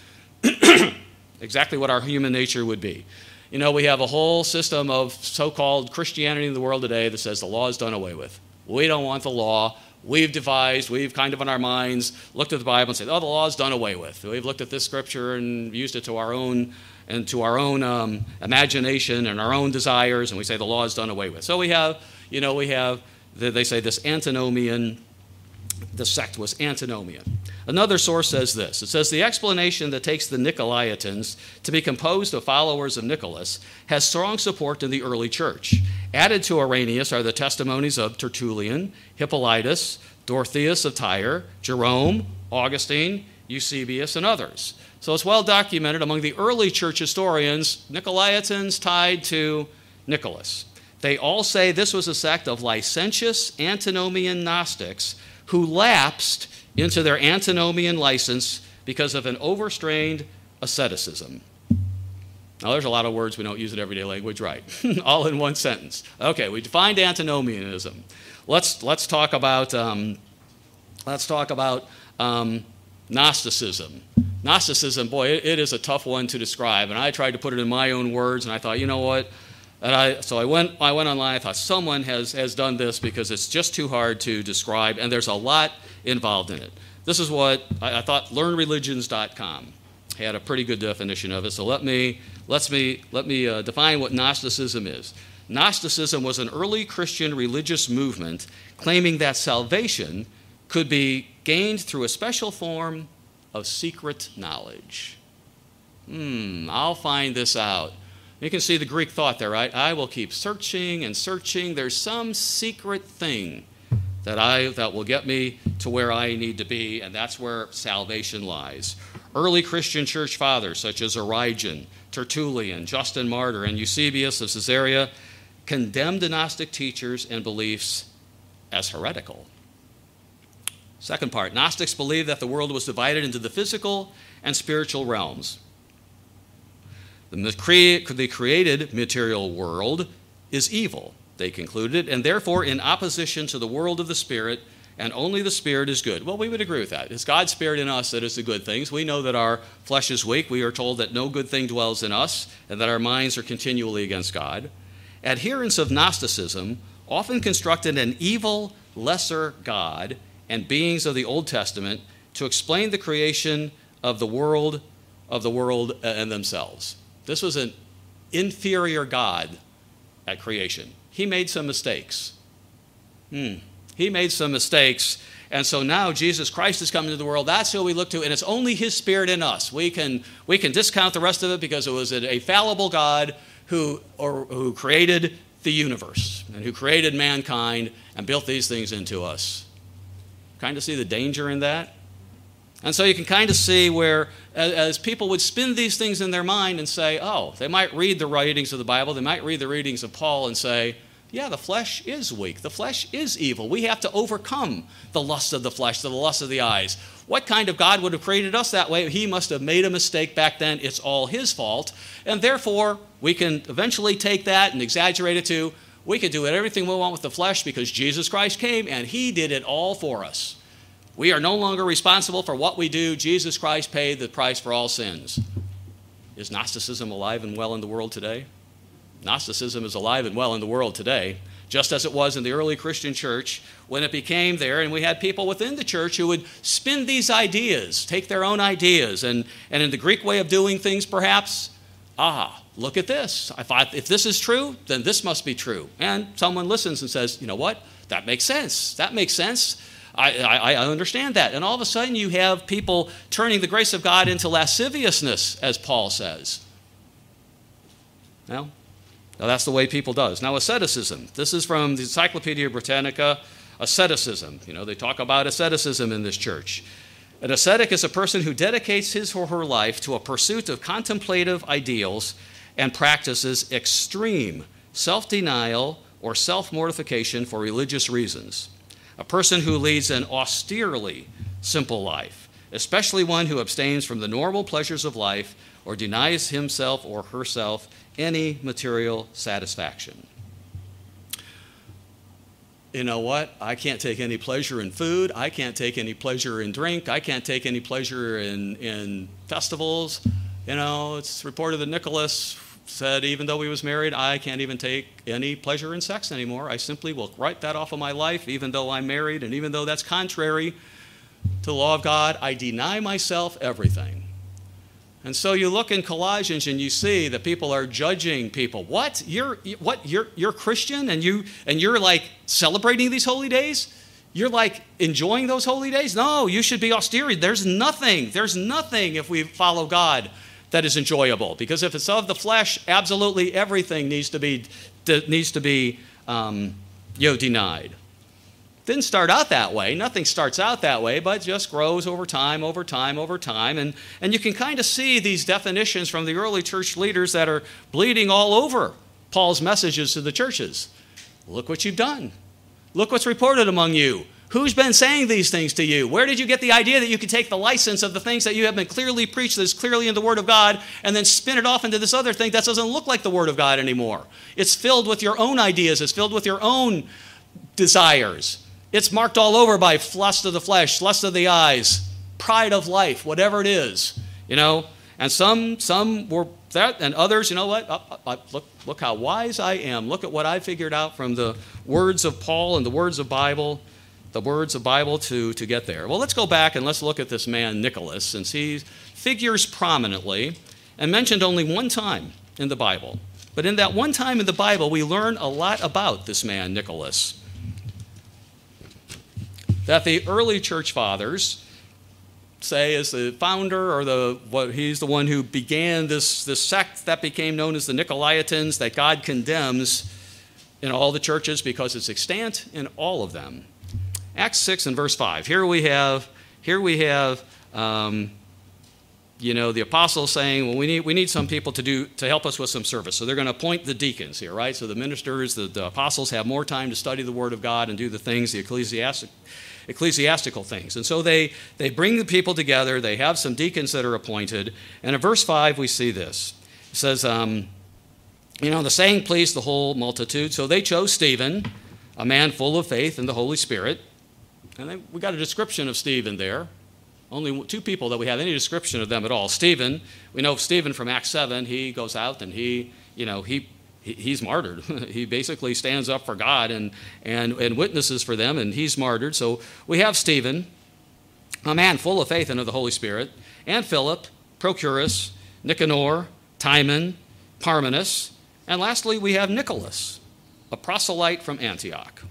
Exactly what our human nature would be. You know, we have a whole system of so-called Christianity in the world today that says the law is done away with. We don't want the law. We've devised, we've kind of in our minds looked at the Bible and said, oh, the law is done away with. We've looked at this scripture and used it to our own and to our own um, imagination and our own desires, and we say the law is done away with. So we have, you know, we have, they say this antinomian, the sect was antinomian. Another source says this. It says the explanation that takes the Nicolaitans to be composed of followers of Nicholas has strong support in the early church. Added to Irenaeus are the testimonies of Tertullian, Hippolytus, Dorotheus of Tyre, Jerome, Augustine, Eusebius, and others. So it's well documented among the early church historians, Nicolaitans tied to Nicholas. They all say this was a sect of licentious antinomian Gnostics who lapsed into their antinomian license because of an overstrained asceticism. Now, there's a lot of words we don't use in everyday language, right? All in one sentence. Okay, we defined antinomianism. Let's let's talk about um, let's talk about um, Gnosticism. Gnosticism, boy, it, it is a tough one to describe, and I tried to put it in my own words, and I thought, you know what? And I, so I went, I went online. I thought someone has, has done this because it's just too hard to describe, and there's a lot involved in it. This is what I, I thought learn religions dot com had a pretty good definition of it. So let me let me let me uh, define what Gnosticism is. Gnosticism was an early Christian religious movement claiming that salvation could be gained through a special form of secret knowledge. Hmm, I'll find this out. You can see the Greek thought there, right? I will keep searching and searching. There's some secret thing that I that will get me to where I need to be, and that's where salvation lies. Early Christian church fathers such as Origen, Tertullian, Justin Martyr, and Eusebius of Caesarea condemned the Gnostic teachers and beliefs as heretical. Second part, Gnostics believed that the world was divided into the physical and spiritual realms. The created material world is evil, they concluded, and therefore in opposition to the world of the Spirit, and only the Spirit is good. Well, we would agree with that. It's God's Spirit in us that is the good things. We know that our flesh is weak. We are told that no good thing dwells in us, and that our minds are continually against God. Adherents of Gnosticism often constructed an evil, lesser God and beings of the Old Testament to explain the creation of the world, of the world and themselves. This was an inferior God at creation. He made some mistakes. Hmm. He made some mistakes, and so now Jesus Christ is coming to the world. That's who we look to, and it's only His Spirit in us. We can we can discount the rest of it because it was a fallible God who or who created the universe and who created mankind and built these things into us. Kind of see the danger in that? And so you can kind of see where, as, as people would spin these things in their mind and say, oh, they might read the writings of the Bible, they might read the readings of Paul and say, yeah, the flesh is weak. The flesh is evil. We have to overcome the lust of the flesh, the lust of the eyes. What kind of God would have created us that way? He must have made a mistake back then. It's all His fault. And therefore, we can eventually take that and exaggerate it to, we can do everything we want with the flesh because Jesus Christ came and He did it all for us. We are no longer responsible for what we do. Jesus Christ paid the price for all sins. Is Gnosticism alive and well in the world today? Gnosticism is alive and well in the world today, just as it was in the early Christian church when it became there, and we had people within the church who would spin these ideas, take their own ideas, and, and in the Greek way of doing things perhaps, ah, look at this. If, I, if this is true, then this must be true. And someone listens and says, you know what, that makes sense. That makes sense. I, I, I understand that. And all of a sudden you have people turning the grace of God into lasciviousness, as Paul says. Now, Now, that's the way people does. Now, asceticism. This is from the Encyclopedia Britannica, asceticism. You know, they talk about asceticism in this church. An ascetic is a person who dedicates his or her life to a pursuit of contemplative ideals and practices extreme self-denial or self-mortification for religious reasons. A person who leads an austerely simple life, especially one who abstains from the normal pleasures of life or denies himself or herself any material satisfaction. you know what? I can't take any pleasure in food. I can't take any pleasure in drink. I can't take any pleasure in, in festivals. You know, it's reported that Nicholas said even though he was married, I can't even take any pleasure in sex anymore. I simply will write that off of my life, even though I'm married, and even though that's contrary to the law of God, I deny myself everything. And so you look in Colossians and you see that people are judging people. What? You're what? You're you're Christian and you and you're like celebrating these holy days? You're like enjoying those holy days? No, you should be austere. There's nothing. There's nothing if we follow God that is enjoyable. Because if it's of the flesh, absolutely everything needs to be needs to be um, you know, denied. Didn't start out that way. Nothing starts out that way, but just grows over time, over time, over time. And, and you can kind of see these definitions from the early church leaders that are bleeding all over Paul's messages to the churches. Look what you've done. Look what's reported among you. Who's been saying these things to you? Where did you get the idea that you could take the license of the things that you have been clearly preached that is clearly in the Word of God and then spin it off into this other thing that doesn't look like the Word of God anymore? It's filled with your own ideas. It's filled with your own desires. It's marked all over by lust of the flesh, lust of the eyes, pride of life, whatever it is, you know. And some some were that, and others, you know what? Uh, uh, look, look how wise I am. Look at what I figured out from the words of Paul and the words of Bible, the words of Bible to, to get there. Well, let's go back and let's look at this man, Nicholas, since he figures prominently and mentioned only one time in the Bible. But in that one time in the Bible, we learn a lot about this man, Nicholas. That the early church fathers say is the founder or the what he's the one who began this, this sect that became known as the Nicolaitans that God condemns in all the churches because it's extant in all of them. Acts six and verse five. Here we have here we have um, you know the apostles saying, well, we need we need some people to do to help us with some service. So they're going to appoint the deacons here, right? So the ministers, the, the apostles have more time to study the Word of God and do the things the ecclesiastic. ecclesiastical things. And so they, they bring the people together. They have some deacons that are appointed. And in verse five, we see this. It says, um, you know, the saying pleased the whole multitude. So they chose Stephen, a man full of faith in the Holy Spirit. And they, we got a description of Stephen there. Only two people that we have any description of them at all. Stephen, we know Stephen from Acts seven. He goes out and he, you know, he he's martyred. He basically stands up for God and, and, and witnesses for them, and he's martyred. So we have Stephen, a man full of faith and of the Holy Spirit, and Philip, Prochorus, Nicanor, Timon, Parmenas, and lastly we have Nicholas, a proselyte from Antioch.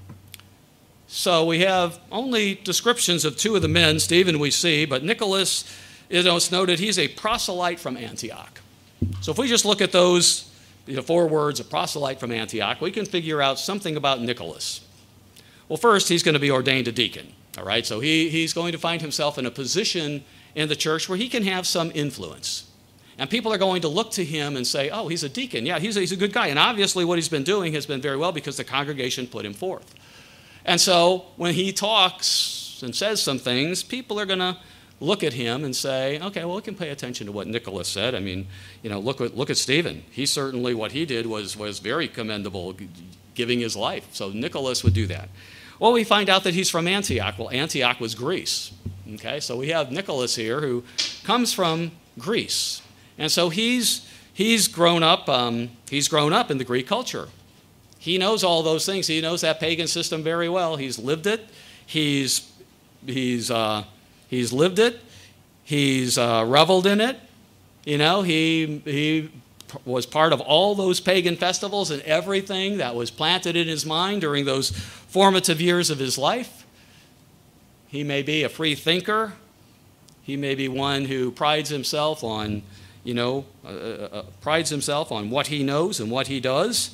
So we have only descriptions of two of the men. Stephen we see, but Nicholas, you know, it's noted he's a proselyte from Antioch. So if we just look at those you know, four words, a proselyte from Antioch, we can figure out something about Nicholas. Well, first, he's going to be ordained a deacon, all right? So he, he's going to find himself in a position in the church where he can have some influence. And people are going to look to him and say, oh, he's a deacon. Yeah, he's a, he's a good guy. And obviously what he's been doing has been very well because the congregation put him forth. And so when he talks and says some things, people are going to look at him and say, okay, well, we can pay attention to what Nicholas said. I mean, you know, look at look at Stephen. He certainly, what he did was was very commendable, giving his life. So Nicholas would do that. Well, we find out that he's from Antioch. Well, Antioch was Greece. Okay, so we have Nicholas here who comes from Greece, and so he's he's grown up. Um, he's grown up in the Greek culture. He knows all those things. He knows that pagan system very well. He's lived it. He's he's. Uh, He's lived it. He's uh, reveled in it. You know, he he was part of all those pagan festivals and everything that was planted in his mind during those formative years of his life. He may be a free thinker. He may be one who prides himself on, you know, uh, uh, prides himself on what he knows and what he does.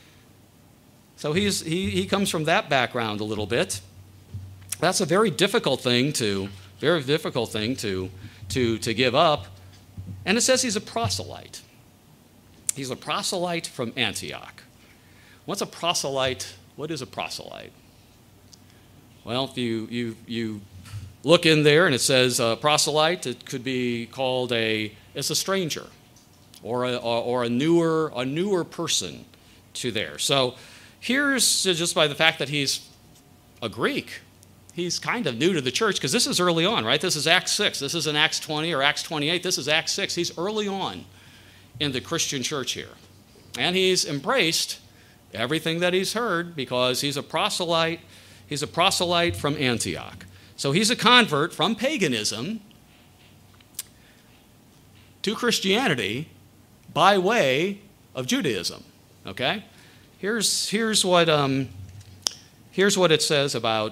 So he's he he comes from that background a little bit. That's a very difficult thing to. Very difficult thing to, to, to give up. And it says he's a proselyte. He's a proselyte from Antioch. What's a proselyte? What is a proselyte? Well, if you, you, you look in there and it says uh, proselyte, it could be called a, it's a stranger or a, or a, newer, a newer person to there. So, here's just by the fact that he's a Greek, he's kind of new to the church, because this is early on, right? This is Acts six. This isn't Acts twenty or Acts twenty-eight. This is Acts six. He's early on in the Christian church here. And he's embraced everything that he's heard because he's a proselyte. He's a proselyte from Antioch. So he's a convert from paganism to Christianity by way of Judaism. Okay? Here's, here's, what, um, here's what it says about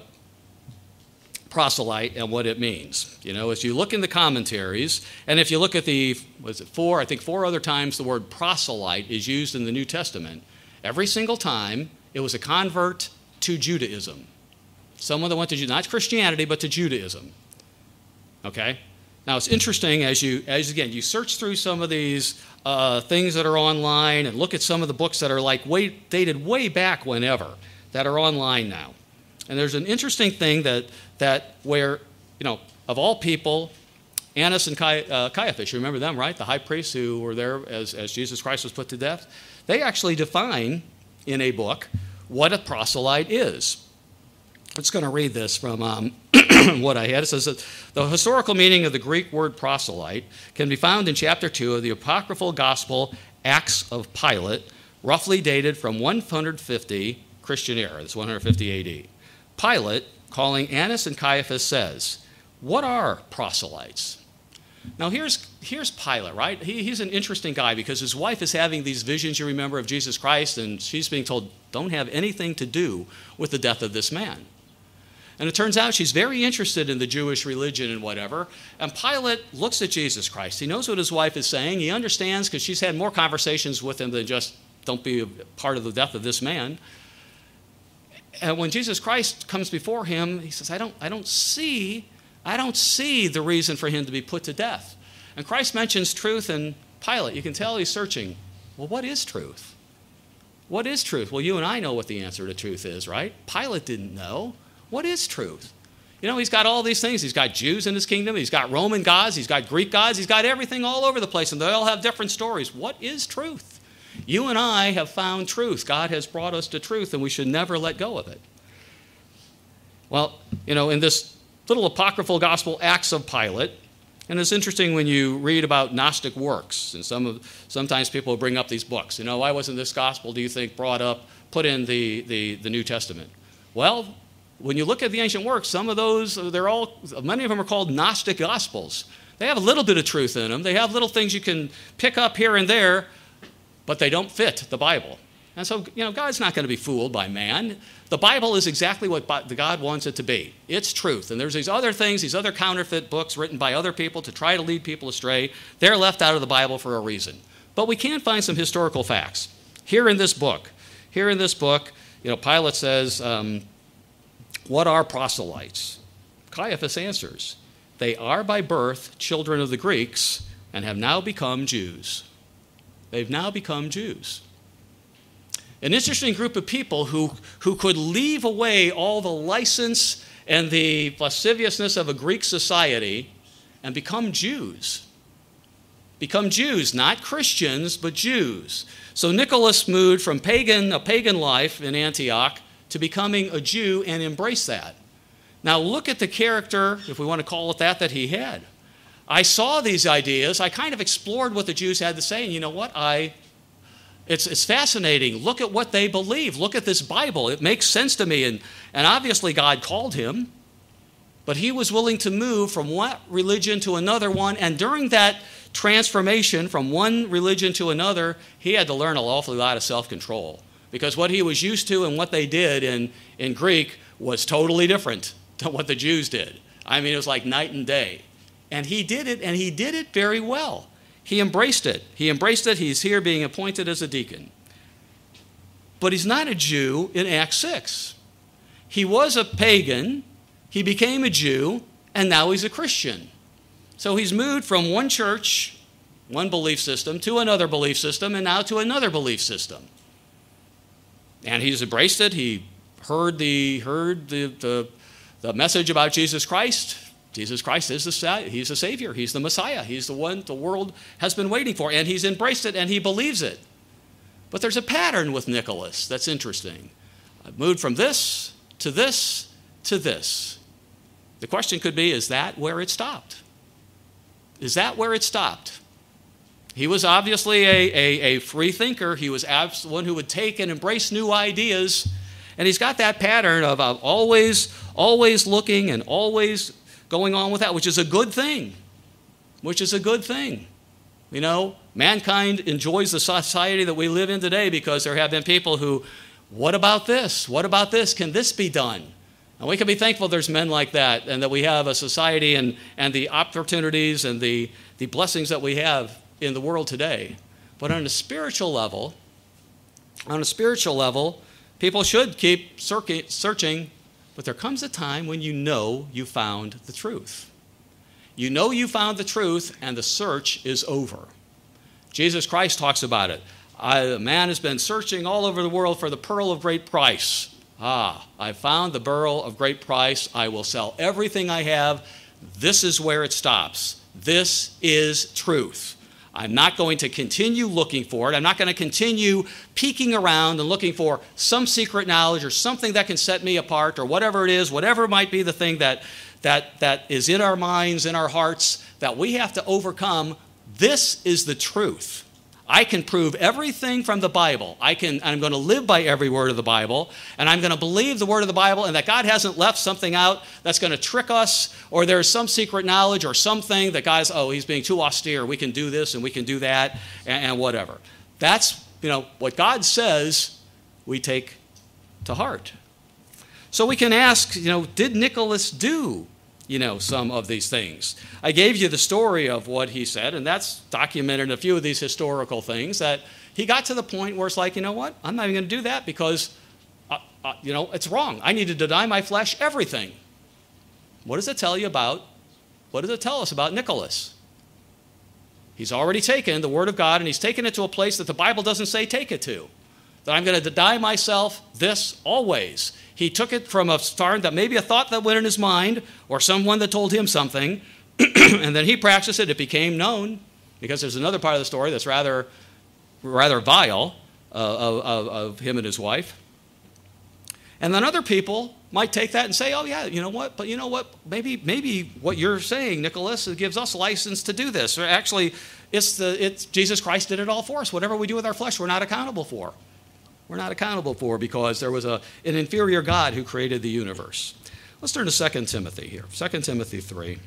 proselyte and what it means. You know, as you look in the commentaries, and if you look at the, was it four, I think four other times the word proselyte is used in the New Testament, every single time it was a convert to Judaism. Someone that went to, not Christianity, but to Judaism. Okay? Now, it's interesting as you, as again, you search through some of these uh, things that are online and look at some of the books that are like way, dated way back whenever, that are online now. And there's an interesting thing that, that where, you know, of all people, Annas and Cai, uh, Caiaphas, you remember them, right? The high priests who were there as, as Jesus Christ was put to death. They actually define in a book what a proselyte is. I'm just going to read this from um, what I had. It says that the historical meaning of the Greek word proselyte can be found in chapter two of the apocryphal gospel Acts of Pilate, roughly dated from one hundred fifty Christian era. That's one hundred fifty A D. Pilate, calling Annas and Caiaphas, says, "What are proselytes?" Now here's, here's Pilate, right? He, he's an interesting guy because his wife is having these visions, you remember, of Jesus Christ, and she's being told, don't have anything to do with the death of this man. And it turns out she's very interested in the Jewish religion and whatever. And Pilate looks at Jesus Christ. He knows what his wife is saying. He understands because she's had more conversations with him than just, don't be a part of the death of this man. And when Jesus Christ comes before him, he says, I don't, I don't see, I don't see the reason for him to be put to death. And Christ mentions truth, and Pilate, you can tell he's searching. Well, what is truth? What is truth? Well, you and I know what the answer to truth is, right? Pilate didn't know. What is truth? You know, he's got all these things. He's got Jews in his kingdom. He's got Roman gods. He's got Greek gods. He's got everything all over the place, and they all have different stories. What is truth? You and I have found truth. God has brought us to truth, and we should never let go of it. Well, you know, in this little apocryphal gospel, Acts of Pilate, and it's interesting when you read about Gnostic works, and some of, sometimes people bring up these books. You know, why wasn't this gospel, do you think, brought up, put in the, the, the New Testament? Well, when you look at the ancient works, some of those, they're all, many of them are called Gnostic Gospels. They have a little bit of truth in them. They have little things you can pick up here and there, but they don't fit the Bible. And so, you know, God's not going to be fooled by man. The Bible is exactly what God wants it to be. It's truth. And there's these other things, these other counterfeit books written by other people to try to lead people astray. They're left out of the Bible for a reason. But we can find some historical facts. Here in this book, here in this book, you know, Pilate says, um, what are proselytes? Caiaphas answers, they are by birth children of the Greeks and have now become Jews. They've now become Jews. An interesting group of people who, who could leave away all the license and the lasciviousness of a Greek society and become Jews. Become Jews, not Christians, but Jews. So Nicholas moved from pagan, a pagan life in Antioch to becoming a Jew and embrace that. Now look at the character, if we want to call it that, that he had. I saw these ideas. I kind of explored what the Jews had to say, and you know what? I, it's, it's fascinating. Look at what they believe. Look at this Bible. It makes sense to me, and, and obviously God called him, but he was willing to move from one religion to another one, and during that transformation from one religion to another, he had to learn an awful lot of self-control. Because what he was used to and what they did in, in Greek was totally different than what the Jews did. I mean, it was like night and day. And he did it, and he did it very well. He embraced it. He embraced it. He's here being appointed as a deacon. But he's not a Jew in Acts six. He was a pagan, he became a Jew, and now he's a Christian. So he's moved from one church, one belief system, to another belief system, and now to another belief system. And he's embraced it. He heard the heard the, the, the message about Jesus Christ. Jesus Christ is the he's the Savior. He's the Messiah. He's the one the world has been waiting for. And he's embraced it and he believes it. But there's a pattern with Nicholas that's interesting. I've moved from this to this to this. The question could be, is that where it stopped? Is that where it stopped? He was obviously a, a, a free thinker. He was abs- one who would take and embrace new ideas. And he's got that pattern of, of always, always looking and always going on with that, which is a good thing. Which is a good thing. You know, mankind enjoys the society that we live in today because there have been people who, what about this? What about this? Can this be done? And we can be thankful there's men like that and that we have a society and, and the opportunities and the, the blessings that we have in the world today. But on a spiritual level, on a spiritual level, people should keep searching, but there comes a time when you know you found the truth. You know you found the truth, and the search is over. Jesus Christ talks about it. I, man has been searching all over the world for the pearl of great price. Ah, I found the pearl of great price. I will sell everything I have. This is where it stops. This is truth. I'm not going to continue looking for it. I'm not going to continue peeking around and looking for some secret knowledge or something that can set me apart or whatever it is, whatever might be the thing that, that, that is in our minds, in our hearts, that we have to overcome. This is the truth. I can prove everything from the Bible. I can, I'm going to live by every word of the Bible, and I'm going to believe the word of the Bible, and that God hasn't left something out that's going to trick us, or there's some secret knowledge or something that God's, oh, he's being too austere. We can do this and we can do that, and, and whatever. That's, you know, what God says we take to heart. So we can ask, you know, did Nicholas do you know, some of these things? I gave you the story of what he said, and that's documented in a few of these historical things, that he got to the point where it's like, you know what, I'm not even going to do that because, uh, uh, you know, it's wrong. I need to deny my flesh everything. What does it tell you about, what does it tell us about Nicholas? He's already taken the Word of God, and he's taken it to a place that the Bible doesn't say take it to. That I'm going to deny myself this always. He took it from a start that maybe a thought that went in his mind or someone that told him something, and then he practiced it. It became known, because there's another part of the story that's rather, rather vile uh, of, of, of him and his wife. And then other people might take that and say, oh, yeah, you know what? But you know what? Maybe maybe what you're saying, Nicholas, it gives us license to do this. Or actually, it's the it's Jesus Christ did it all for us. Whatever we do with our flesh, we're not accountable for. We're not accountable for because there was a, an inferior God who created the universe. Let's turn to Second Timothy here. Second Timothy three.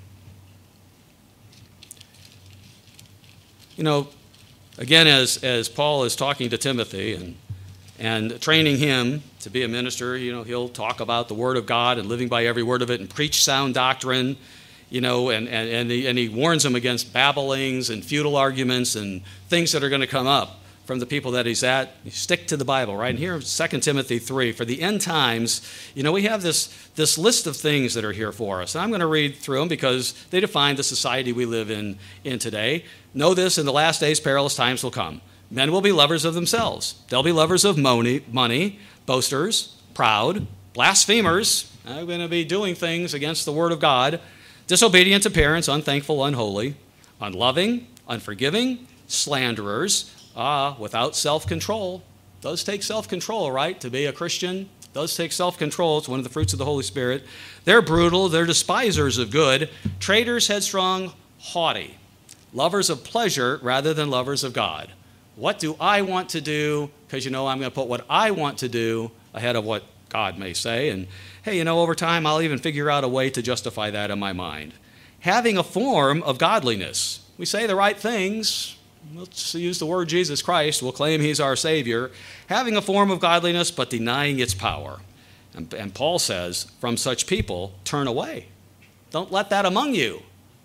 You know, again, as, as Paul is talking to Timothy and, and training him to be a minister, you know, he'll talk about the Word of God and living by every word of it and preach sound doctrine, you know, and, and, and, he, and he warns him against babblings and futile arguments and things that are going to come up from the people that he's at. You stick to the Bible, right? And here in Second Timothy three, for the end times, you know, we have this, this list of things that are here for us. And I'm going to read through them because they define the society we live in, in today. Know this, in the last days, perilous times will come. Men will be lovers of themselves. They'll be lovers of money, money, boasters, proud, blasphemers. They're going to be doing things against the Word of God. Disobedient to parents, unthankful, unholy, unloving, unforgiving, slanderers, Ah, without self-control. Does take self-control, right? To be a Christian does take self-control. It's one of the fruits of the Holy Spirit. They're brutal. They're despisers of good. Traitors, headstrong, haughty. Lovers of pleasure rather than lovers of God. What do I want to do? Because, you know, I'm going to put what I want to do ahead of what God may say. And, hey, you know, over time, I'll even figure out a way to justify that in my mind. Having a form of godliness. We say the right things. Let's use the word Jesus Christ. We'll claim he's our Savior. Having a form of godliness, but denying its power. And, and Paul says, from such people, turn away. Don't let that among you.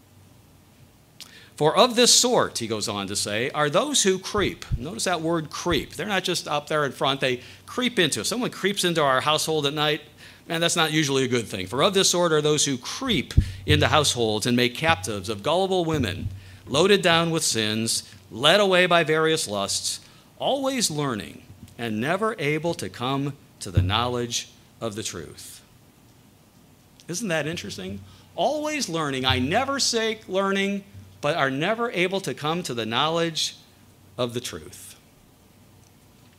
For of this sort, he goes on to say, are those who creep. Notice that word creep. They're not just up there in front. They creep into. If someone creeps into our household at night, man, that's not usually a good thing. For of this sort are those who creep into households and make captives of gullible women, loaded down with sins, led away by various lusts, always learning and never able to come to the knowledge of the truth. Isn't that interesting? Always learning. I never say learning, but are never able to come to the knowledge of the truth.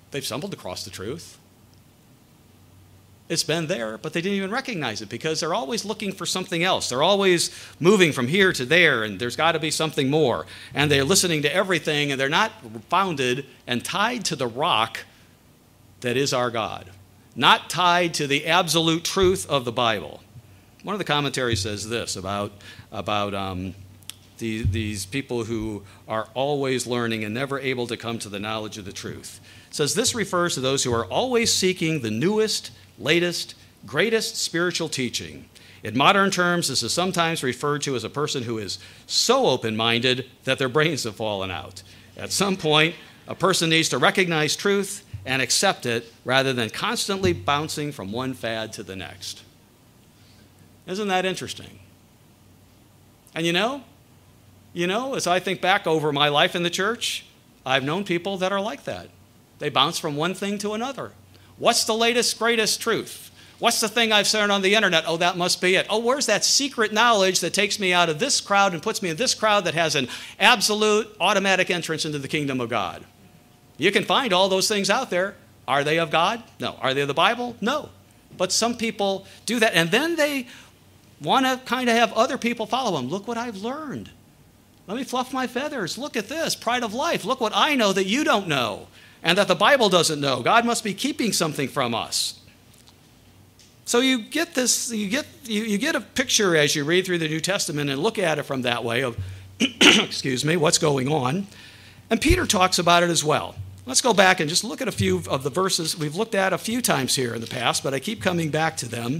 they've stumbled across the truth. It's been there, but they didn't even recognize it because they're always looking for something else. They're always moving from here to there, and there's got to be something more. And they're listening to everything, and they're not founded and tied to the rock that is our God, not tied to the absolute truth of the Bible. One of the commentaries says this about, about um, the, these people who are always learning and never able to come to the knowledge of the truth. It says this refers to those who are always seeking the newest, latest, greatest spiritual teaching. In modern terms, this is sometimes referred to as a person who is so open-minded that their brains have fallen out. At some point, a person needs to recognize truth and accept it rather than constantly bouncing from one fad to the next. Isn't that interesting? And you know, you know, as I think back over my life in the church, I've known people that are like that. They bounce from one thing to another. What's the latest, greatest truth? What's the thing I've seen on the internet? Oh, that must be it. Oh, where's that secret knowledge that takes me out of this crowd and puts me in this crowd that has an absolute automatic entrance into the kingdom of God? You can find all those things out there. Are they of God? No. Are they of the Bible? No. But some people do that, and then they want to kind of have other people follow them. Look what I've learned. Let me fluff my feathers. Look at this, pride of life. Look what I know that you don't know and that the Bible doesn't know. God must be keeping something from us. So you get this, you get you, you get a picture as you read through the New Testament and look at it from that way of, excuse me, what's going on. And Peter talks about it as well. Let's go back and just look at a few of the verses we've looked at a few times here in the past, but I keep coming back to them.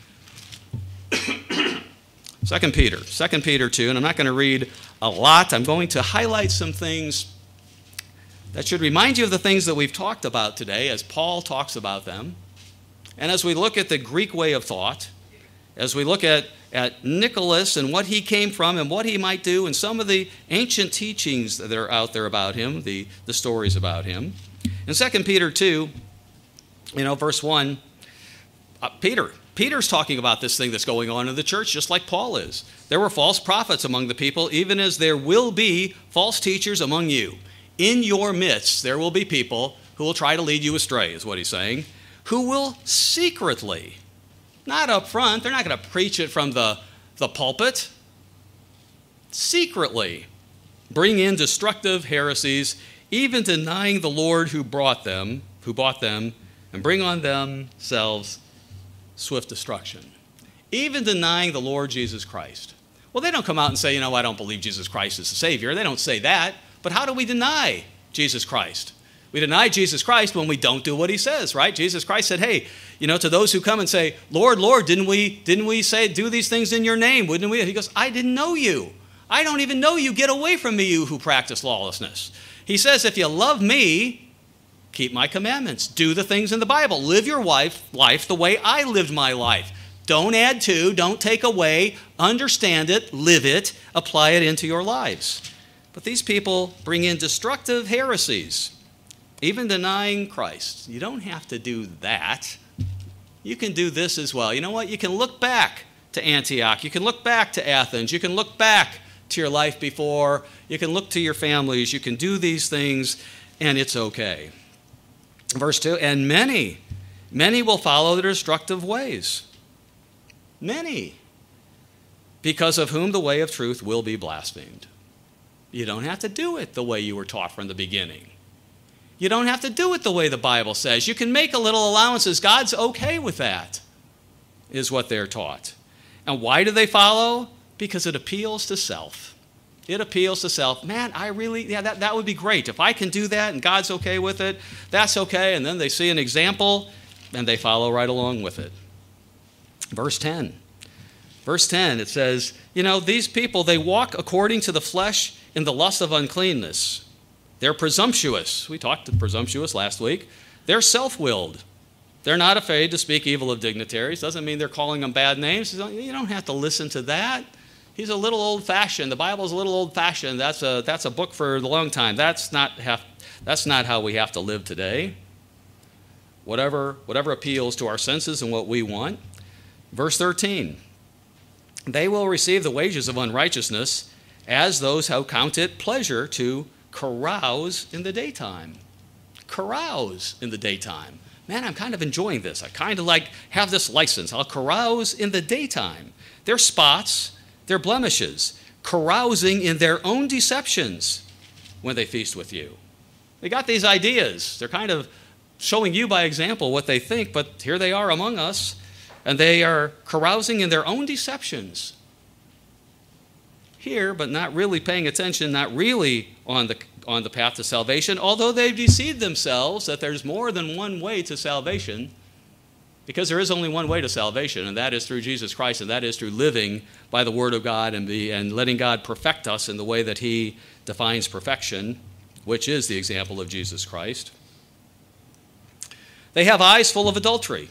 Second Peter, Second Peter two, and I'm not going to read a lot. I'm going to highlight some things that should remind you of the things that we've talked about today as Paul talks about them. And as we look at the Greek way of thought, as we look at, at Nicholas and what he came from and what he might do and some of the ancient teachings that are out there about him, the, the stories about him. In Second Peter two, you know, verse one, uh, Peter, Peter's talking about this thing that's going on in the church just like Paul is. There were false prophets among the people, even as there will be false teachers among you. In your midst, there will be people who will try to lead you astray, is what he's saying, who will secretly, not up front, they're not going to preach it from the, the pulpit, secretly bring in destructive heresies, even denying the Lord who brought them, who bought them, and bring on themselves swift destruction. Even denying the Lord Jesus Christ. Well, they don't come out and say, you know, I don't believe Jesus Christ is the Savior. They don't say that. But how do we deny Jesus Christ? We deny Jesus Christ when we don't do what he says, right? Jesus Christ said, hey, you know, to those who come and say, Lord, Lord, didn't we, didn't we say do these things in your name? Wouldn't we? He goes, I didn't know you. I don't even know you. Get away from me, you who practice lawlessness. He says, if you love me, keep my commandments. Do the things in the Bible. Live your life, life the way I lived my life. Don't add to, don't take away. Understand it, live it, apply it into your lives. But these people bring in destructive heresies, even denying Christ. You don't have to do that. You can do this as well. You know what? You can look back to Antioch. You can look back to Athens. You can look back to your life before. You can look to your families. You can do these things, and it's okay. Verse two, and many, many will follow their destructive ways. Many. Because of whom the way of truth will be blasphemed. You don't have to do it the way you were taught from the beginning. You don't have to do it the way the Bible says. You can make a little allowances. God's okay with that, is what they're taught. And why do they follow? Because it appeals to self. It appeals to self. Man, I really, yeah, that, that would be great. If I can do that and God's okay with it, that's okay. And then they see an example and they follow right along with it. Verse ten. Verse ten, it says, you know, these people, they walk according to the flesh in the lust of uncleanness. They're presumptuous. We talked to presumptuous last week. They're self-willed. They're not afraid to speak evil of dignitaries. Doesn't mean they're calling them bad names. You don't have to listen to that. He's a little old-fashioned. The Bible's a little old-fashioned. That's a, that's a book for a long time. That's not, have, that's not how we have to live today. Whatever, whatever appeals to our senses and what we want. Verse thirteen. They will receive the wages of carouse in the daytime. Man, I'm kind of enjoying this. I kind of like have this license. I'll carouse in the daytime. Their spots, their blemishes, carousing in their own deceptions when they feast with you. They got these ideas. They're kind of showing you by example what they think, but here they are among us, and they are carousing in their own deceptions. Here, but not really paying attention, not really on the on the path to salvation, although they've deceived themselves that there's more than one way to salvation, because there is only one way to salvation, and that is through Jesus Christ, and that is through living by the Word of God and, be, and letting God perfect us in the way that He defines perfection, which is the example of Jesus Christ. They have eyes full of adultery.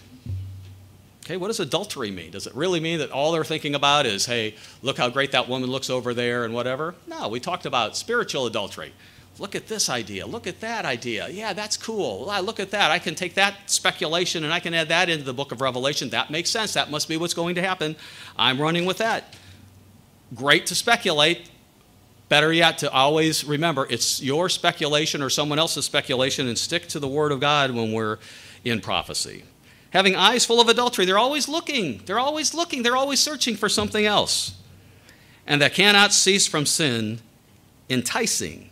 Okay, what does adultery mean? Does it really mean that all they're thinking about is, hey, look how great that woman looks over there and whatever? No, we talked about spiritual adultery. Look at this idea. Look at that idea. Yeah, that's cool. Look at that. I can take that speculation and I can add that into the book of Revelation. That makes sense. That must be what's going to happen. I'm running with that. Great to speculate. Better yet, to always remember it's your speculation or someone else's speculation, and stick to the Word of God when we're in prophecy. Having eyes full of adultery, they're always looking. They're always looking. They're always searching for something else. And that cannot cease from sin, enticing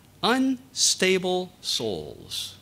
unstable souls.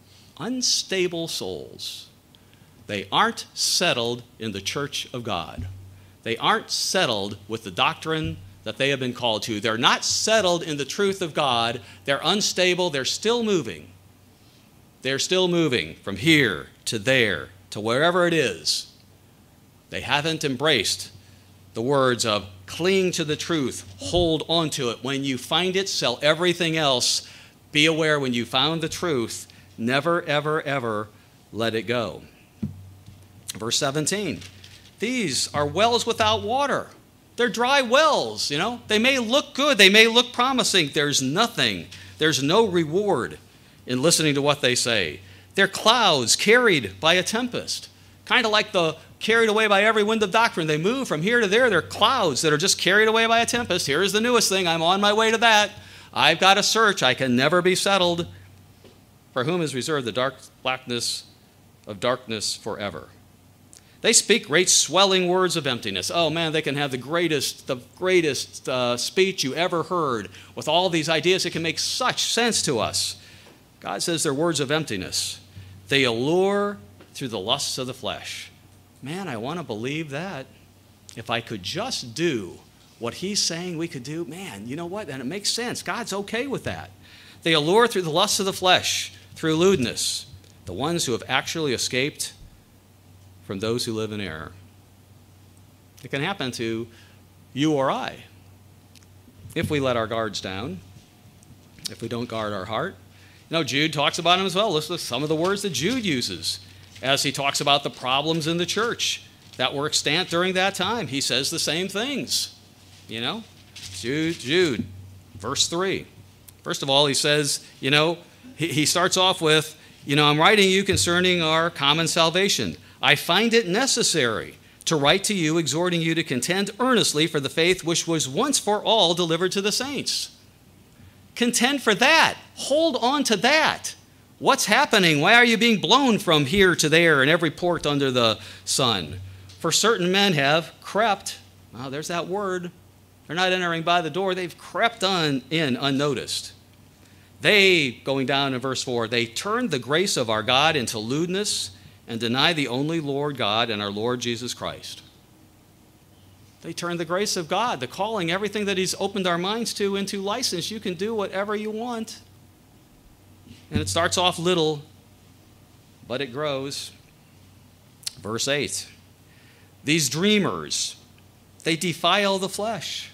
Unstable souls. They aren't settled in the church of God. They aren't settled with the doctrine that they have been called to. They're not settled in the truth of God. They're unstable. They're still moving. They're still moving from here to there to wherever it is. They haven't embraced the words of cling to the truth, hold on to it. When you find it, sell everything else. Be aware when you found the truth, never, ever, ever let it go. Verse seventeen, these are wells without water. They're dry wells, you know. They may look good. They may look promising. There's nothing. There's no reward in listening to what they say. They're clouds carried by a tempest. Kind of like the carried away by every wind of doctrine. They move from here to there. They're clouds that are just carried away by a tempest. Here's the newest thing. I'm on my way to that. I've got to search. I can never be settled. For whom is reserved the dark blackness of darkness forever. They speak great swelling words of emptiness. Oh man, they can have the greatest, the greatest uh, speech you ever heard with all these ideas. It can make such sense to us. God says they're words of emptiness. They allure through the lusts of the flesh. Man, I want to believe that. If I could just do what he's saying we could do, man, you know what? And it makes sense. God's okay with that. They allure through the lusts of the flesh, through lewdness, the ones who have actually escaped from those who live in error. It can happen to you or I if we let our guards down, if we don't guard our heart. You know, Jude talks about him as well. Listen to some of the words that Jude uses as he talks about the problems in the church that were extant during that time. He says the same things, you know. Jude, Jude, verse three. First of all, he says, you know, he, he starts off with, you know, I'm writing you concerning our common salvation. I find it necessary to write to you, exhorting you to contend earnestly for the faith which was once for all delivered to the saints. Contend for that. Hold on to that. What's happening? Why are you being blown from here to there in every port under the sun? For certain men have crept. Oh, there's that word. They're not entering by the door. They've crept on in unnoticed. They, going down in verse four, they turned the grace of our God into lewdness and deny the only Lord God and our Lord Jesus Christ. They turned the grace of God, the calling, everything that he's opened our minds to, into license. You can do whatever you want. And it starts off little, but it grows. Verse eight. These dreamers, they defile the flesh.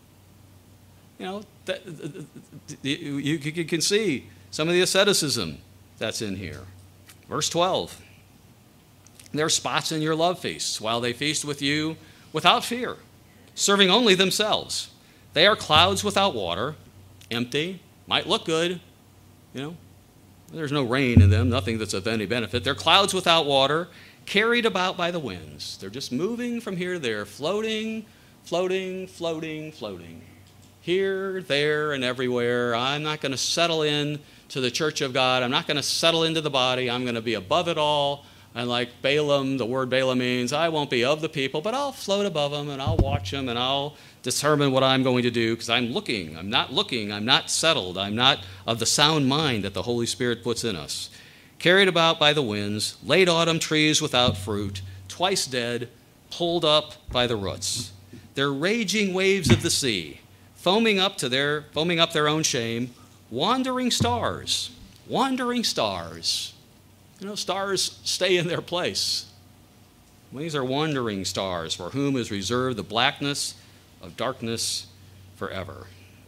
You know, that, you, you can see some of the asceticism that's in here. Verse twelve. There are spots in your love feasts while they feast with you without fear, serving only themselves. They are clouds without water, empty, might look good, you know. There's no rain in them, nothing that's of any benefit. They're clouds without water, carried about by the winds. They're just moving from here to there, floating, floating, floating, floating. here, there, and everywhere. I'm not going to settle in to the church of God. I'm not going to settle into the body. I'm going to be above it all. And like Balaam, the word Balaam means, I won't be of the people, but I'll float above them, and I'll watch them, and I'll determine what I'm going to do, because I'm looking. I'm not looking. I'm not settled. I'm not of the sound mind that the Holy Spirit puts in us. Carried about by the winds, late autumn trees without fruit, twice dead, pulled up by the roots. They're raging waves of the sea, foaming up to their foaming up their own shame, wandering stars, wandering stars. You know, stars stay in their place. These are wandering stars, for whom is reserved the blackness of darkness forever.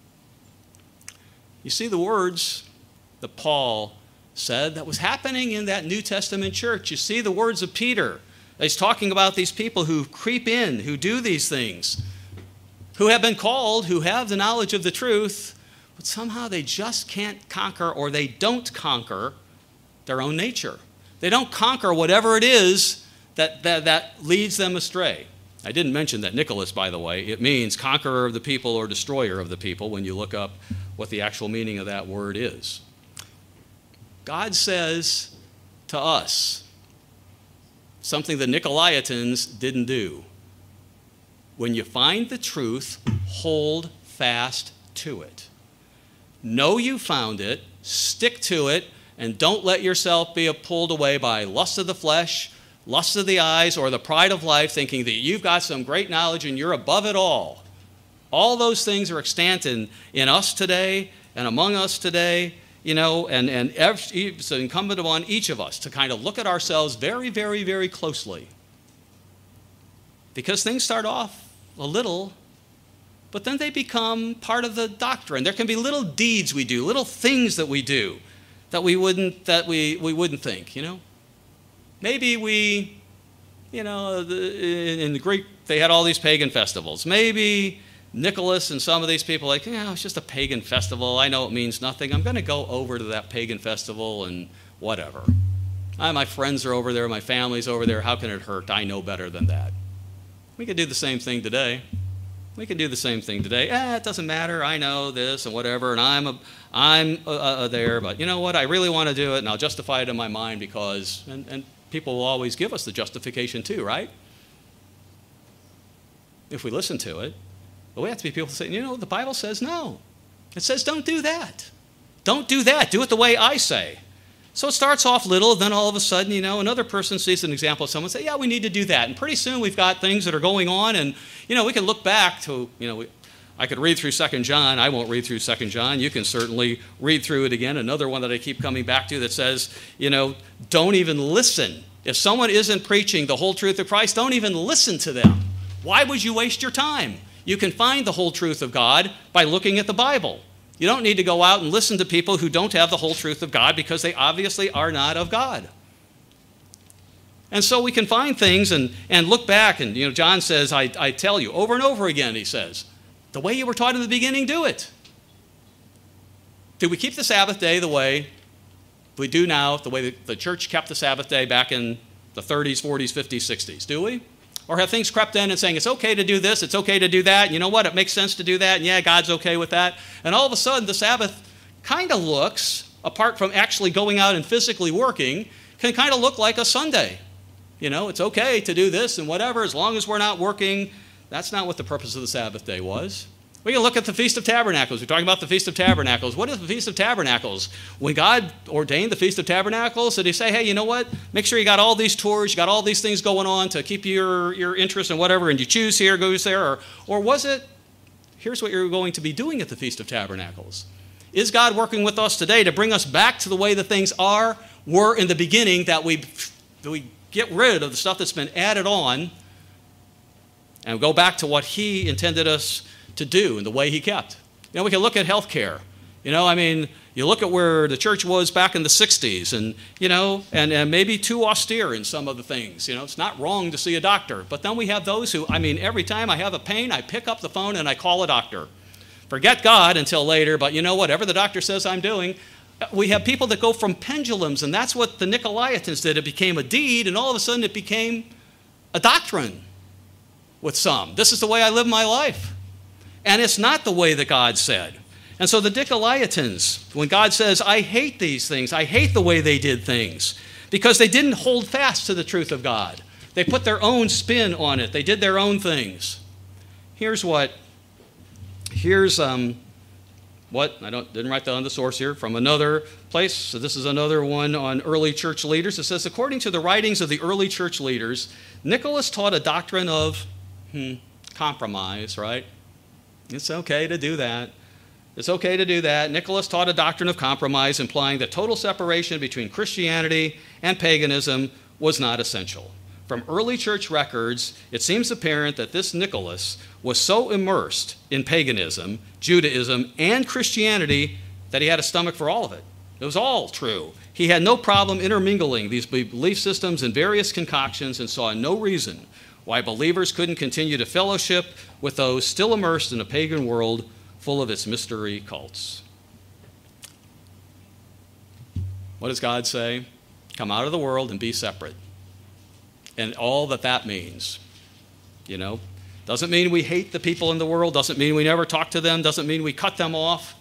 You see the words that Paul said that was happening in that New Testament church. You see the words of Peter. He's talking about these people who creep in, who do these things, who have been called, who have the knowledge of the truth, but somehow they just can't conquer, or they don't conquer their own nature. They don't conquer whatever it is that, that, that leads them astray. I didn't mention that Nicholas, by the way. It means conqueror of the people or destroyer of the people when you look up what the actual meaning of that word is. God says to us something the Nicolaitans didn't do. When you find the truth, hold fast to it. Know you found it, stick to it, and don't let yourself be pulled away by lust of the flesh, lust of the eyes, or the pride of life, thinking that you've got some great knowledge and you're above it all. All those things are extant in, in us today and among us today, you know, and, and it's incumbent upon each of us to kind of look at ourselves very, very, very closely. Because things start off a little, but then they become part of the doctrine. There can be little deeds we do, little things that we do that we wouldn't that we, we wouldn't think, you know. Maybe we, you know, the, in the Greek they had all these pagan festivals. Maybe Nicholas and some of these people are like, yeah, it's just a pagan festival. I know it means nothing. I'm going to go over to that pagan festival and whatever. I, my friends are over there. My family's over there. How can it hurt? I know better than that. We could do the same thing today. We can do the same thing today. Eh, it doesn't matter. I know this and whatever, and I'm a, I'm uh, uh, there. But you know what? I really want to do it, and I'll justify it in my mind because, and, and people will always give us the justification too, right? If we listen to it. But we have to be people who say, you know, the Bible says no. It says don't do that. Don't do that. Do it the way I say. So it starts off little, then all of a sudden, you know, another person sees an example of someone say, yeah, we need to do that. And pretty soon we've got things that are going on, and, you know, we can look back to, you know, we, I could read through Second John. I won't read through Second John. You can certainly read through it again. Another one that I keep coming back to that says, you know, don't even listen. If someone isn't preaching the whole truth of Christ, don't even listen to them. Why would you waste your time? You can find the whole truth of God by looking at the Bible. You don't need to go out and listen to people who don't have the whole truth of God because they obviously are not of God. And so we can find things and, and look back, and you know, John says, I, I tell you, over and over again, he says, the way you were taught in the beginning, do it. Did we keep the Sabbath day the way we do now, the way the church kept the Sabbath day back in the thirties, forties, fifties, sixties? Do we? Or have things crept in and saying, it's okay to do this, it's okay to do that, and you know what, it makes sense to do that, and yeah, God's okay with that. And all of a sudden, the Sabbath kind of looks, apart from actually going out and physically working, can kind of look like a Sunday. You know, it's okay to do this and whatever, as long as we're not working. That's not what the purpose of the Sabbath day was. We can look at the Feast of Tabernacles. We're talking about the Feast of Tabernacles. What is the Feast of Tabernacles? When God ordained the Feast of Tabernacles, did he say, hey, you know what? Make sure you got all these tours, you got all these things going on to keep your, your interest in whatever, and you choose here, goes there? Or, or was it, here's what you're going to be doing at the Feast of Tabernacles? Is God working with us today to bring us back to the way the things are, were in the beginning, that we, that we get rid of the stuff that's been added on and go back to what he intended us to do and the way he kept? You know, we can look at healthcare. You know, I mean, you look at where the church was back in the sixties, and, you know, and, and maybe too austere in some of the things. You know, it's not wrong to see a doctor. But then we have those who, I mean, every time I have a pain, I pick up the phone and I call a doctor. Forget God until later, but you know, whatever the doctor says I'm doing. We have people that go from pendulums, and that's what the Nicolaitans did. It became a deed, and all of a sudden it became a doctrine with some. This is the way I live my life. And it's not the way that God said. And so the Nicolaitans, when God says, I hate these things, I hate the way they did things, because they didn't hold fast to the truth of God. They put their own spin on it. They did their own things. Here's what, here's um, what, I don't, didn't write that on the source here, from another place. So this is another one on early church leaders. It says, according to the writings of the early church leaders, Nicholas taught a doctrine of hmm, compromise, right? It's okay to do that. It's okay to do that. Nicholas taught a doctrine of compromise, implying that total separation between Christianity and paganism was not essential. From early church records, it seems apparent that this Nicholas was so immersed in paganism, Judaism, and Christianity that he had a stomach for all of it. It was all true. He had no problem intermingling these belief systems in various concoctions and saw no reason why believers couldn't continue to fellowship with those still immersed in a pagan world full of its mystery cults. What does God say? Come out of the world and be separate. And all that that means, you know, doesn't mean we hate the people in the world, doesn't mean we never talk to them, doesn't mean we cut them off.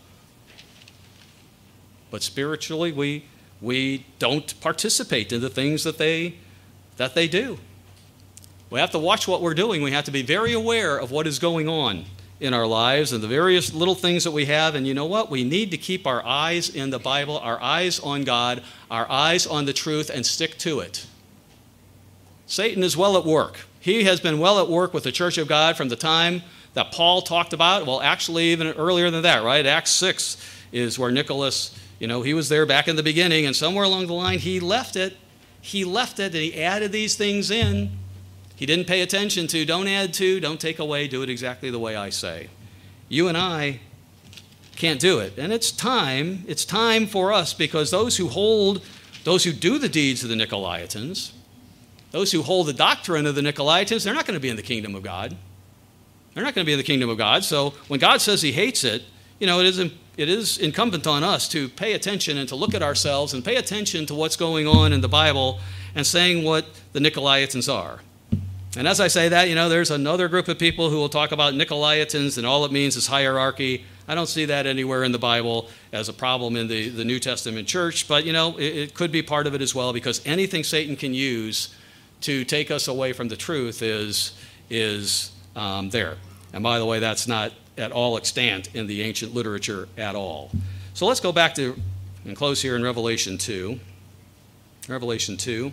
But spiritually, we we don't participate in the things that they that they do. We have to watch what we're doing. We have to be very aware of what is going on in our lives and the various little things that we have. And you know what? We need to keep our eyes in the Bible, our eyes on God, our eyes on the truth, and stick to it. Satan is well at work. He has been well at work with the Church of God from the time that Paul talked about. Well, actually, even earlier than that, right? Acts six is where Nicholas, you know, he was there back in the beginning, and somewhere along the line, he left it. He left it, and he added these things in. He didn't pay attention to, don't add to, don't take away, do it exactly the way I say. You and I can't do it. And it's time, it's time for us, because those who hold, those who do the deeds of the Nicolaitans, those who hold the doctrine of the Nicolaitans, they're not going to be in the kingdom of God. They're not going to be in the kingdom of God. So when God says he hates it, you know, it is, it is incumbent on us to pay attention and to look at ourselves and pay attention to what's going on in the Bible and saying what the Nicolaitans are. And as I say that, you know, there's another group of people who will talk about Nicolaitans and all it means is hierarchy. I don't see that anywhere in the Bible as a problem in the, the New Testament church, but, you know, it, it could be part of it as well, because anything Satan can use to take us away from the truth is, is um, there. And by the way, that's not at all extant in the ancient literature at all. So let's go back to and close here in Revelation two. Revelation two.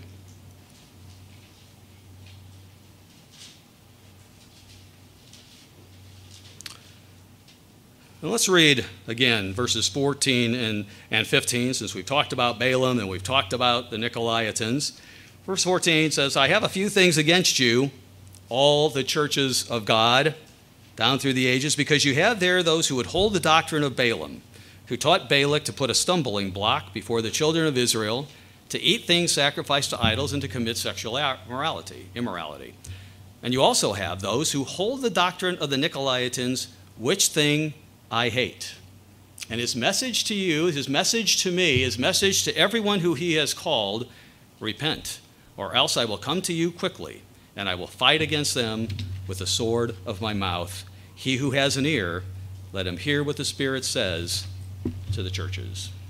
And let's read again verses fourteen and, and fifteen, since we've talked about Balaam and we've talked about the Nicolaitans. Verse fourteen says, I have a few things against you, all the churches of God, down through the ages, because you have there those who would hold the doctrine of Balaam, who taught Balak to put a stumbling block before the children of Israel, to eat things sacrificed to idols and to commit sexual immorality. immorality. And you also have those who hold the doctrine of the Nicolaitans, which thing I hate. And his message to you, his message to me, his message to everyone who he has called, repent, or else I will come to you quickly, and I will fight against them with the sword of my mouth. He who has an ear, let him hear what the Spirit says to the churches.